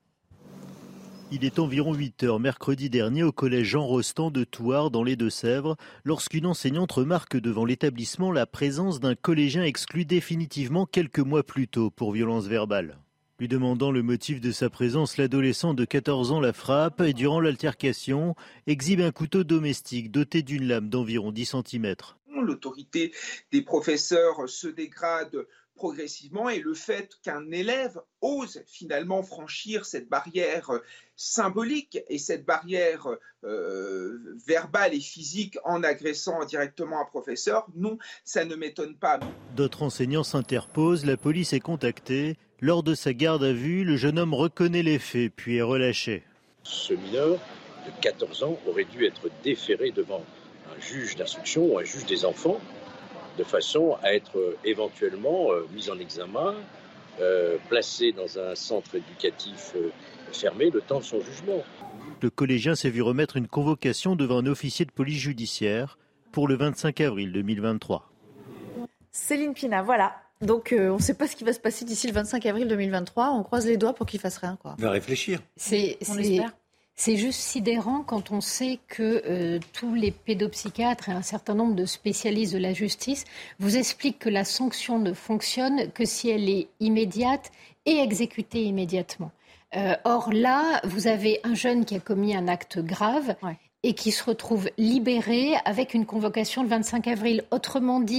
Il est environ 8h mercredi dernier au collège Jean Rostand de Thouars dans les Deux-Sèvres lorsqu'une enseignante remarque devant l'établissement la présence d'un collégien exclu définitivement quelques mois plus tôt pour violence verbale. Lui demandant le motif de sa présence, l'adolescent de 14 ans la frappe et durant l'altercation exhibe un couteau domestique doté d'une lame d'environ 10 cm. L'autorité des professeurs se dégrade progressivement et le fait qu'un élève ose finalement franchir cette barrière symbolique et cette barrière verbale et physique en agressant directement un professeur, non, ça ne m'étonne pas. D'autres enseignants s'interposent, la police est contactée. Lors de sa garde à vue, le jeune homme reconnaît les faits puis est relâché. Ce mineur de 14 ans aurait dû être déféré devant un juge d'instruction ou un juge des enfants de façon à être éventuellement mis en examen, placé dans un centre éducatif fermé le temps de son jugement. Le collégien s'est vu remettre une convocation devant un officier de police judiciaire pour le 25 avril 2023. Céline Pina, voilà. Donc on ne sait pas ce qui va se passer d'ici le 25 avril 2023. On croise les doigts pour qu'il ne fasse rien. Il va réfléchir. On espère. C'est juste sidérant quand on sait que tous les pédopsychiatres et un certain nombre de spécialistes de la justice vous expliquent que la sanction ne fonctionne que si elle est immédiate et exécutée immédiatement. Or là, vous avez un jeune qui a commis un acte grave et qui se retrouve libéré avec une convocation le 25 avril. Autrement dit,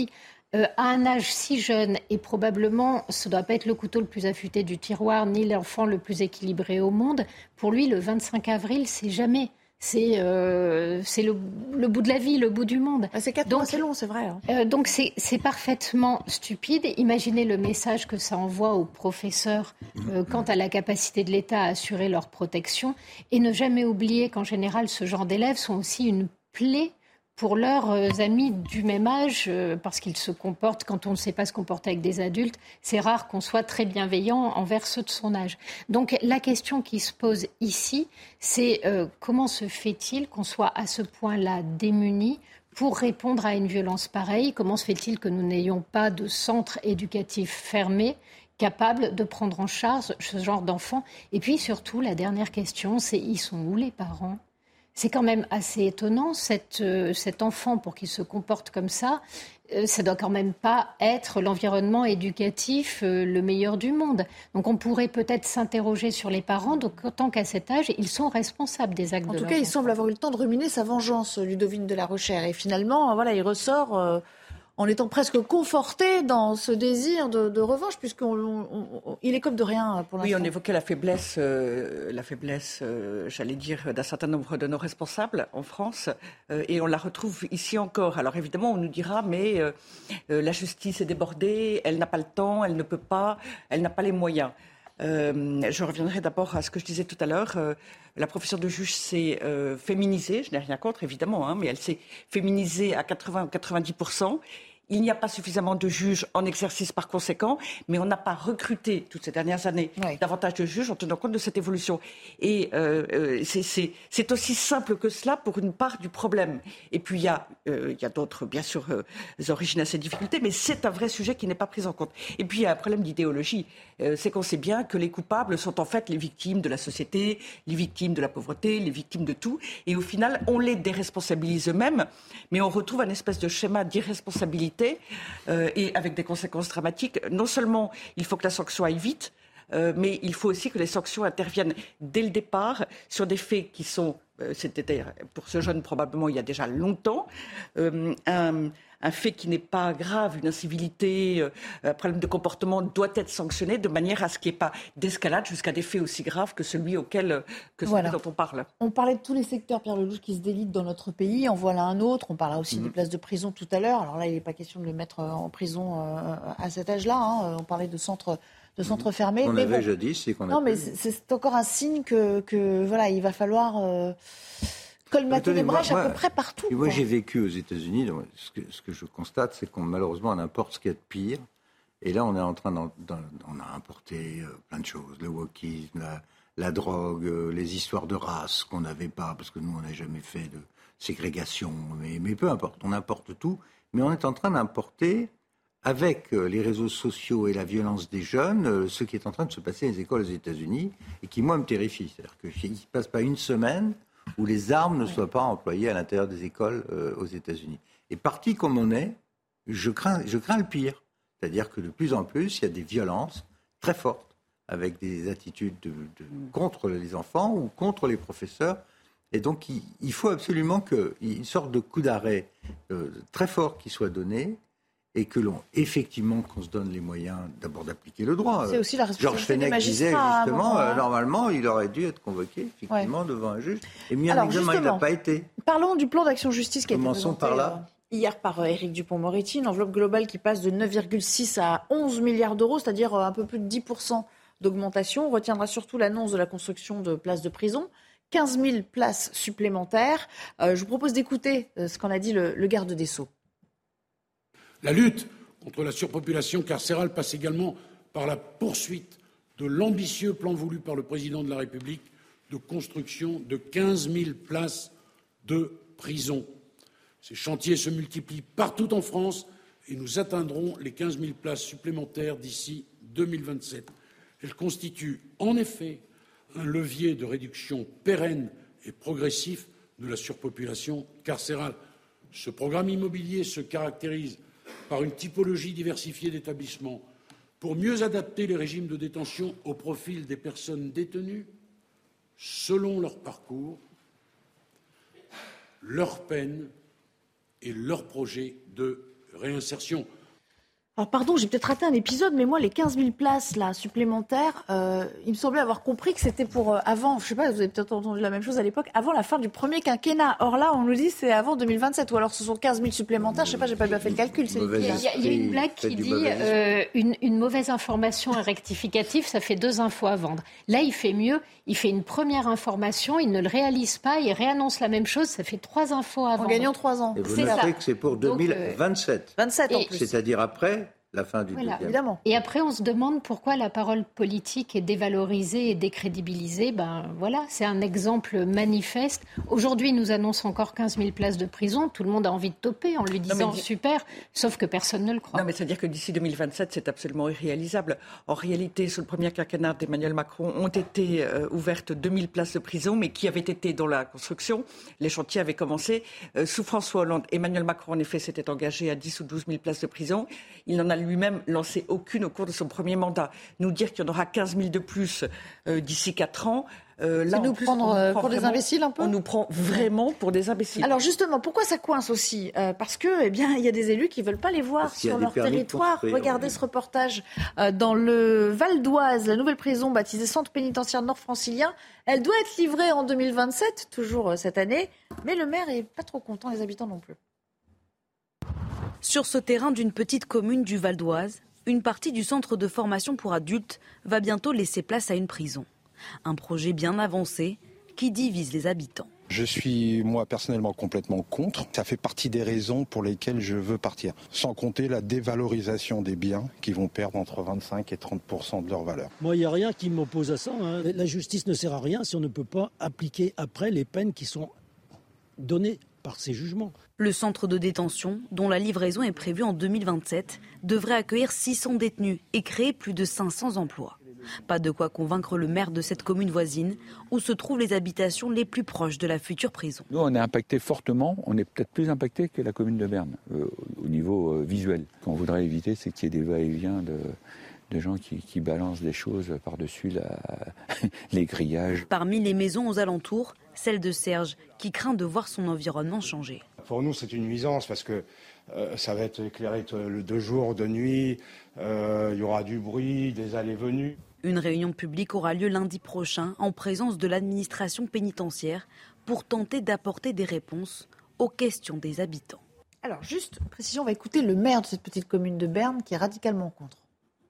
à un âge si jeune, et probablement ce ne doit pas être le couteau le plus affûté du tiroir, ni l'enfant le plus équilibré au monde, pour lui, le 25 avril, c'est jamais. C'est le bout de la vie, le bout du monde. C'est 4 mois, c'est long, c'est vrai. Donc c'est parfaitement stupide. Imaginez le message que ça envoie aux professeurs quant à la capacité de l'État à assurer leur protection. Et ne jamais oublier qu'en général, ce genre d'élèves sont aussi une plaie pour leurs amis du même âge, parce qu'ils se comportent, quand on ne sait pas se comporter avec des adultes, c'est rare qu'on soit très bienveillant envers ceux de son âge. Donc la question qui se pose ici, c'est comment se fait-il qu'on soit à ce point-là démunis pour répondre à une violence pareille ? Comment se fait-il que nous n'ayons pas de centre éducatif fermé capable de prendre en charge ce genre d'enfants ? Et puis surtout, la dernière question, c'est ils sont où les parents ? C'est quand même assez étonnant, cet enfant, pour qu'il se comporte comme ça doit quand même pas être l'environnement éducatif le meilleur du monde. Donc on pourrait peut-être s'interroger sur les parents, donc tant qu'à cet âge, ils sont responsables des actes de leur enfant. En tout cas, il semble avoir eu le temps de ruminer sa vengeance, Ludovine de la Rochère. Et finalement, voilà, il ressort en étant presque conforté dans ce désir de revanche, puisqu'il écope de rien pour l'instant. Oui, on évoquait la faiblesse, j'allais dire, d'un certain nombre de nos responsables en France, et on la retrouve ici encore. Alors évidemment, on nous dira, mais la justice est débordée, elle n'a pas le temps, elle ne peut pas, elle n'a pas les moyens. Je reviendrai d'abord à ce que je disais tout à l'heure. La profession de juge s'est féminisée, je n'ai rien contre évidemment, mais elle s'est féminisée à 80 ou 90%. Il n'y a pas suffisamment de juges en exercice par conséquent, mais on n'a pas recruté toutes ces dernières années davantage de juges en tenant compte de cette évolution. Et c'est aussi simple que cela pour une part du problème. Et puis il y a d'autres, bien sûr, origines à ces difficultés, mais c'est un vrai sujet qui n'est pas pris en compte. Et puis il y a un problème d'idéologie. C'est qu'on sait bien que les coupables sont en fait les victimes de la société, les victimes de la pauvreté, les victimes de tout. Et au final, on les déresponsabilise eux-mêmes, mais on retrouve un espèce de schéma d'irresponsabilité et avec des conséquences dramatiques. Non seulement il faut que la sanction aille vite, mais il faut aussi que les sanctions interviennent dès le départ sur des faits qui sont, c'était pour ce jeune probablement il y a déjà longtemps, un fait qui n'est pas grave, une incivilité, un problème de comportement doit être sanctionné de manière à ce qu'il n'y ait pas d'escalade jusqu'à des faits aussi graves que celui dont on parle. On parlait de tous les secteurs, Pierre Lelouch, qui se délitent dans notre pays. En voilà un autre. On parla aussi des places de prison tout à l'heure. Alors là, il n'est pas question de le mettre en prison à cet âge-là. On parlait de centres fermés. On avait jadis et qu'on a. Non, mais c'est encore un signe que voilà, il va falloir colmater les brèches à peu près partout. Moi, j'ai vécu aux États-Unis. Donc, ce que je constate, c'est qu'on malheureusement on importe ce qu'il y a de pire. Et là, on est en train on a importé plein de choses, le wokisme, la drogue, les histoires de race qu'on n'avait pas, parce que nous, on n'a jamais fait de ségrégation. Mais peu importe, on importe tout. Mais on est en train d'importer, avec les réseaux sociaux et la violence des jeunes, ce qui est en train de se passer dans les écoles aux États-Unis, et qui, moi, me terrifie. C'est-à-dire qu'il ne se passe pas une semaine où les armes ne soient pas employées à l'intérieur des écoles aux États-Unis. Et parti comme on est, je crains le pire. C'est-à-dire que de plus en plus, il y a des violences très fortes avec des attitudes contre les enfants ou contre les professeurs. Et donc, il faut absolument qu'une sorte de coup d'arrêt très fort qui soit donné et que effectivement, qu'on se donne les moyens d'abord d'appliquer le droit. C'est aussi la responsabilité des magistrats. Georges Fenech disait justement, normalement, il aurait dû être convoqué effectivement devant un juge et mis en examen, il n'a pas été. Parlons du plan d'action justice qui a été présenté par là. Hier par Éric Dupond-Moretti, une enveloppe globale qui passe de 9,6 à 11 milliards d'euros, c'est-à-dire un peu plus de 10% d'augmentation. On retiendra surtout l'annonce de la construction de places de prison, 15 000 places supplémentaires. Je vous propose d'écouter ce qu'en a dit le garde des Sceaux. La lutte contre la surpopulation carcérale passe également par la poursuite de l'ambitieux plan voulu par le président de la République de construction de 15 000 places de prison. Ces chantiers se multiplient partout en France et nous atteindrons les 15 000 places supplémentaires d'ici 2027. Elles constituent en effet un levier de réduction pérenne et progressif de la surpopulation carcérale. Ce programme immobilier se caractérise par une typologie diversifiée d'établissements pour mieux adapter les régimes de détention au profil des personnes détenues selon leur parcours, leur peine et leur projet de réinsertion. Alors pardon, j'ai peut-être raté un épisode, mais moi, les 15 000 places là, supplémentaires, il me semblait avoir compris que c'était pour avant, je sais pas, vous avez peut-être entendu la même chose à l'époque, avant la fin du premier quinquennat. Or là, on nous dit c'est avant 2027, ou alors ce sont 15 000 supplémentaires, je sais pas, j'ai pas bien fait le calcul. Il y a une blague qui dit une mauvaise information, un rectificatif, ça fait 2 infos à vendre. Là, il fait mieux, il fait une première information, il ne le réalise pas, il réannonce la même chose, ça fait 3 infos à vendre. En gagnant 3 ans. Et vous notez que c'est pour 2027. 27 en plus. C'est-à-dire après la fin du deuxième. Évidemment. Et après, on se demande pourquoi la parole politique est dévalorisée et décrédibilisée. Voilà, c'est un exemple manifeste. Aujourd'hui, il nous annonce encore 15 000 places de prison. Tout le monde a envie de toper en lui disant super, sauf que personne ne le croit. Non, mais c'est-à-dire que d'ici 2027, c'est absolument irréalisable. En réalité, sous le premier quinquennat d'Emmanuel Macron, ont été ouvertes 2000 places de prison, mais qui avaient été dans la construction. Les chantiers avaient commencé. Sous François Hollande, Emmanuel Macron, en effet, s'était engagé à 10 ou 12 000 places de prison. Il n'en a lui-même lancé aucune au cours de son premier mandat. Nous dire qu'il y en aura 15 000 de plus d'ici 4 ans, c'est nous prendre pour des imbéciles un peu. On nous prend vraiment pour des imbéciles. Alors justement, pourquoi ça coince aussi parce que, il y a des élus qui veulent pas les voir sur leur territoire. Regardez ce reportage dans le Val d'Oise, la nouvelle prison baptisée Centre pénitentiaire nord-francilien. Elle doit être livrée en 2027, toujours cette année, mais le maire est pas trop content, les habitants non plus. Sur ce terrain d'une petite commune du Val d'Oise, une partie du centre de formation pour adultes va bientôt laisser place à une prison. Un projet bien avancé qui divise les habitants. Je suis, moi, personnellement, complètement contre. Ça fait partie des raisons pour lesquelles je veux partir. Sans compter la dévalorisation des biens qui vont perdre entre 25 et 30% de leur valeur. Moi, il n'y a rien qui m'oppose à ça. La justice ne sert à rien si on ne peut pas appliquer après les peines qui sont données par ces jugements. Le centre de détention, dont la livraison est prévue en 2027, devrait accueillir 600 détenus et créer plus de 500 emplois. Pas de quoi convaincre le maire de cette commune voisine, où se trouvent les habitations les plus proches de la future prison. Nous, on est impacté fortement, on est peut-être plus impacté que la commune de Berne, au niveau visuel. Ce qu'on voudrait éviter, c'est qu'il y ait des va-et-vient de gens qui balancent des choses par-dessus les grillages. Parmi les maisons aux alentours, celle de Serge, qui craint de voir son environnement changer. Pour nous, c'est une nuisance parce que ça va être éclairé de jour, de nuit, il y aura du bruit, des allées-venues. Une réunion publique aura lieu lundi prochain en présence de l'administration pénitentiaire pour tenter d'apporter des réponses aux questions des habitants. Alors juste, précision, on va écouter le maire de cette petite commune de Berne qui est radicalement contre.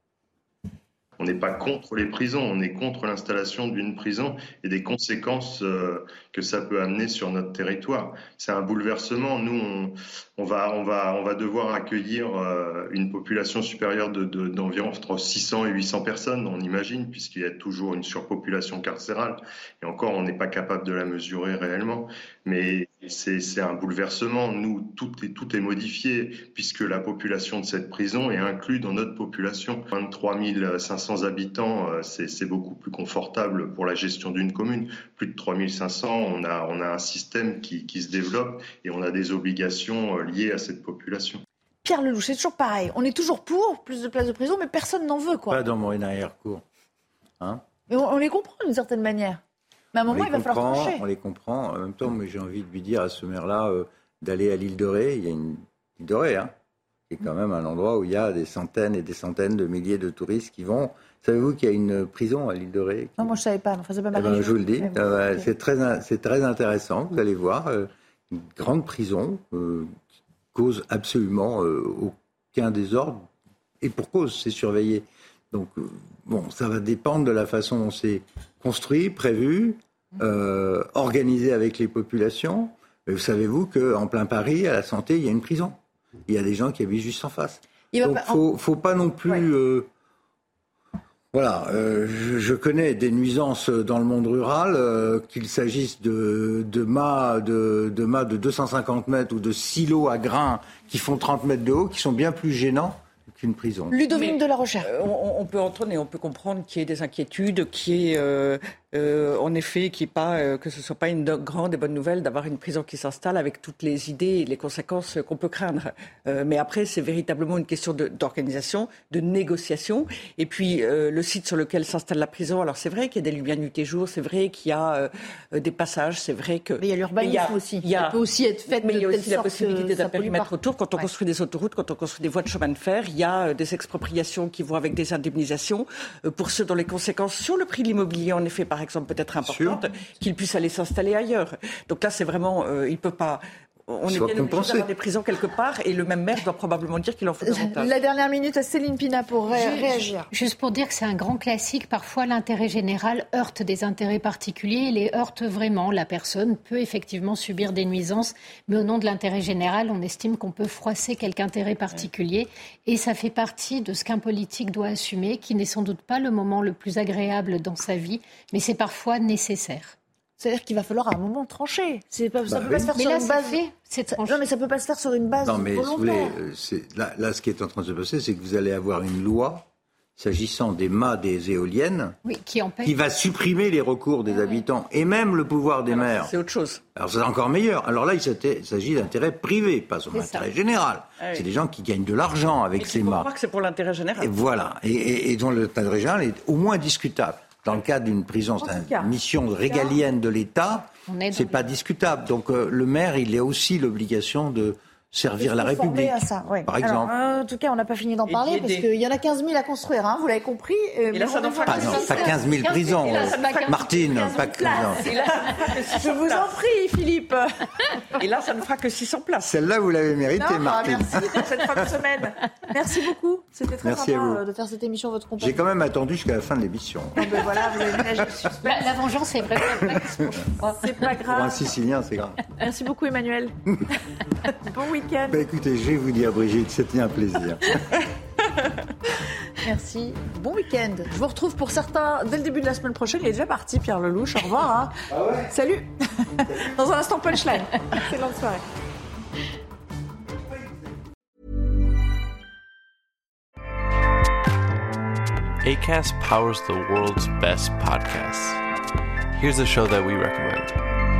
On n'est pas contre les prisons, on est contre l'installation d'une prison et des conséquences que ça peut amener sur notre territoire. C'est un bouleversement. Nous, on va devoir accueillir une population supérieure d'environ entre 600 et 800 personnes, on imagine, puisqu'il y a toujours une surpopulation carcérale. Et encore, on n'est pas capable de la mesurer réellement. Mais c'est un bouleversement. Nous, tout est modifié, puisque la population de cette prison est inclue dans notre population. 23 500 habitants, c'est beaucoup plus confortable pour la gestion d'une commune. Plus de 3 500, on a un système qui se développe et on a des obligations liées à cette population. Pierre Lelouch, c'est toujours pareil. On est toujours pour plus de places de prison, mais personne n'en veut, quoi. Pas dans mon arrière-cour. Hein ? Mais on les comprend d'une certaine manière. Mais à un moment, il va falloir trancher. On les comprend. En même temps, mais j'ai envie de lui dire à ce maire-là d'aller à l'île de Ré. Il y a une île de Ré, qui est quand même un endroit où il y a des centaines et des centaines de milliers de touristes qui vont. Savez-vous qu'il y a une prison à l'île de Ré Non, moi je ne savais pas. Enfin, c'est pas ma région. Je vous le dis. Okay. C'est très intéressant. Vous allez voir une grande prison qui cause absolument aucun désordre. Et pour cause, c'est surveillé. Donc, ça va dépendre de la façon dont c'est construit, prévu, organisé avec les populations. Mais vous savez-vous qu'en plein Paris, à la Santé, il y a une prison. Il y a des gens qui habitent juste en face. Donc, faut pas non plus... Ouais. Je connais des nuisances dans le monde rural, qu'il s'agisse de mâts de 250 mètres ou de silos à grains qui font 30 mètres de haut, qui sont bien plus gênants qu'une prison. Ludovine de la Rochère. On peut entendre et on peut comprendre qu'il y ait des inquiétudes, qu'il y ait En effet, que ce soit pas une grande et bonne nouvelle d'avoir une prison qui s'installe avec toutes les idées et les conséquences qu'on peut craindre. Mais après, c'est véritablement une question d'organisation, de négociation. Et puis, le site sur lequel s'installe la prison, alors c'est vrai qu'il y a des lumières nuit et jour, c'est vrai qu'il y a des passages, c'est vrai que... Mais il y a l'urbanisme aussi. Ça peut aussi être fait mais il y a de aussi telle la possibilité d'un périmètre autour. Quand on Ouais. construit des autoroutes, quand on construit des voies de chemin de fer, il y a des expropriations qui vont avec des indemnisations. Pour ceux dont les conséquences sur le prix de l'immobilier, en effet, par exemple, peut être importantes, qu'ils puissent aller s'installer ailleurs. Donc là, c'est vraiment, il peut pas. On est bien obligé d'avoir des prisons quelque part, et le même maire doit probablement dire qu'il en faut davantage. La dernière minute à Céline Pina pour réagir. Juste pour dire que c'est un grand classique, parfois l'intérêt général heurte des intérêts particuliers et les heurte vraiment. La personne peut effectivement subir des nuisances, mais au nom de l'intérêt général, on estime qu'on peut froisser quelque intérêt particulier. Et ça fait partie de ce qu'un politique doit assumer, qui n'est sans doute pas le moment le plus agréable dans sa vie, mais c'est parfois nécessaire. C'est-à-dire qu'il va falloir à un moment trancher. Ça peut pas se faire mais sur là, une base. Non, mais ça peut pas se faire sur une base Non, mais si vous volontaire. voulez, là, ce qui est en train de se passer, c'est que vous allez avoir une loi s'agissant des mâts des éoliennes qui va supprimer les recours des habitants et même le pouvoir des maires. C'est autre chose. Alors c'est encore meilleur. Alors là, il s'agit d'intérêt privé, pas son intérêt général. Ah oui. C'est des gens qui gagnent de l'argent avec ces Il faut mâts. croire que c'est pour l'intérêt général. Et voilà. Et dont l'intérêt général est au moins discutable. Dans le cadre d'une prison, c'est une mission régalienne de l'État, c'est pas discutable. Donc le maire, il a aussi l'obligation de servir la République, À ça, ouais. par exemple. Alors, en tout cas, on n'a pas fini d'en parler parce qu'il y en a 15 000 à construire, hein, vous l'avez compris. Et là, ça n'en fera pas 15 000 prisons. Martine, pas 15 000. Je vous en prie, Philippe. Et là, ça ne fera que 600 places. Celle-là, vous l'avez méritée, Martine. Merci pour cette fin de semaine. Merci beaucoup. C'était très Merci à sympa vous. de faire cette émission, votre compagnie. J'ai quand même attendu jusqu'à la fin de l'émission. Ben voilà, vous avez ménagé le suspense. La vengeance est vraiment C'est pas Pour un grave. Sicilien, c'est grave. Merci beaucoup, Emmanuel. Bon week-end. Bah, écoutez, je vais vous dire, Brigitte, c'était un plaisir. Merci. Bon week-end. Je vous retrouve pour certains dès le début de la semaine prochaine. Il est déjà parti, Pierre Lelouch. Au revoir. Hein. Ah ouais. Salut. Dans un instant, punchline. Excellente soirée. Acast powers the world's best podcasts. Here's a show that we recommend.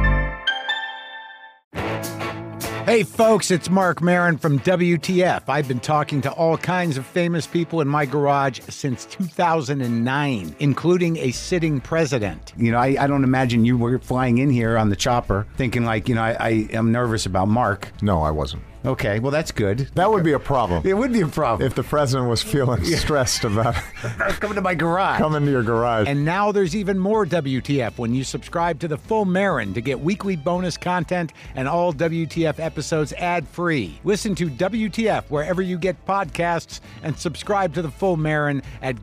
Hey, folks, it's Mark Maron from WTF. I've been talking to all kinds of famous people in my garage since 2009, including a sitting president. You know, I don't imagine you were flying in here on the chopper thinking, like, you know, I am nervous about Mark. No, I wasn't. Okay, well, that's good. That would be a problem. It would be a problem. If the president was feeling stressed about coming to my garage. Coming to your garage. And now there's even more WTF when you subscribe to the Full Marin to get weekly bonus content and all WTF episodes ad-free. Listen to WTF wherever you get podcasts and subscribe to the Full Marin at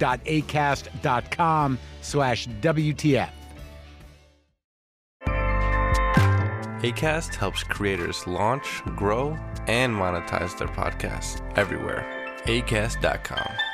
go.acast.com/WTF. Acast helps creators launch, grow, and monetize their podcasts everywhere. Acast.com.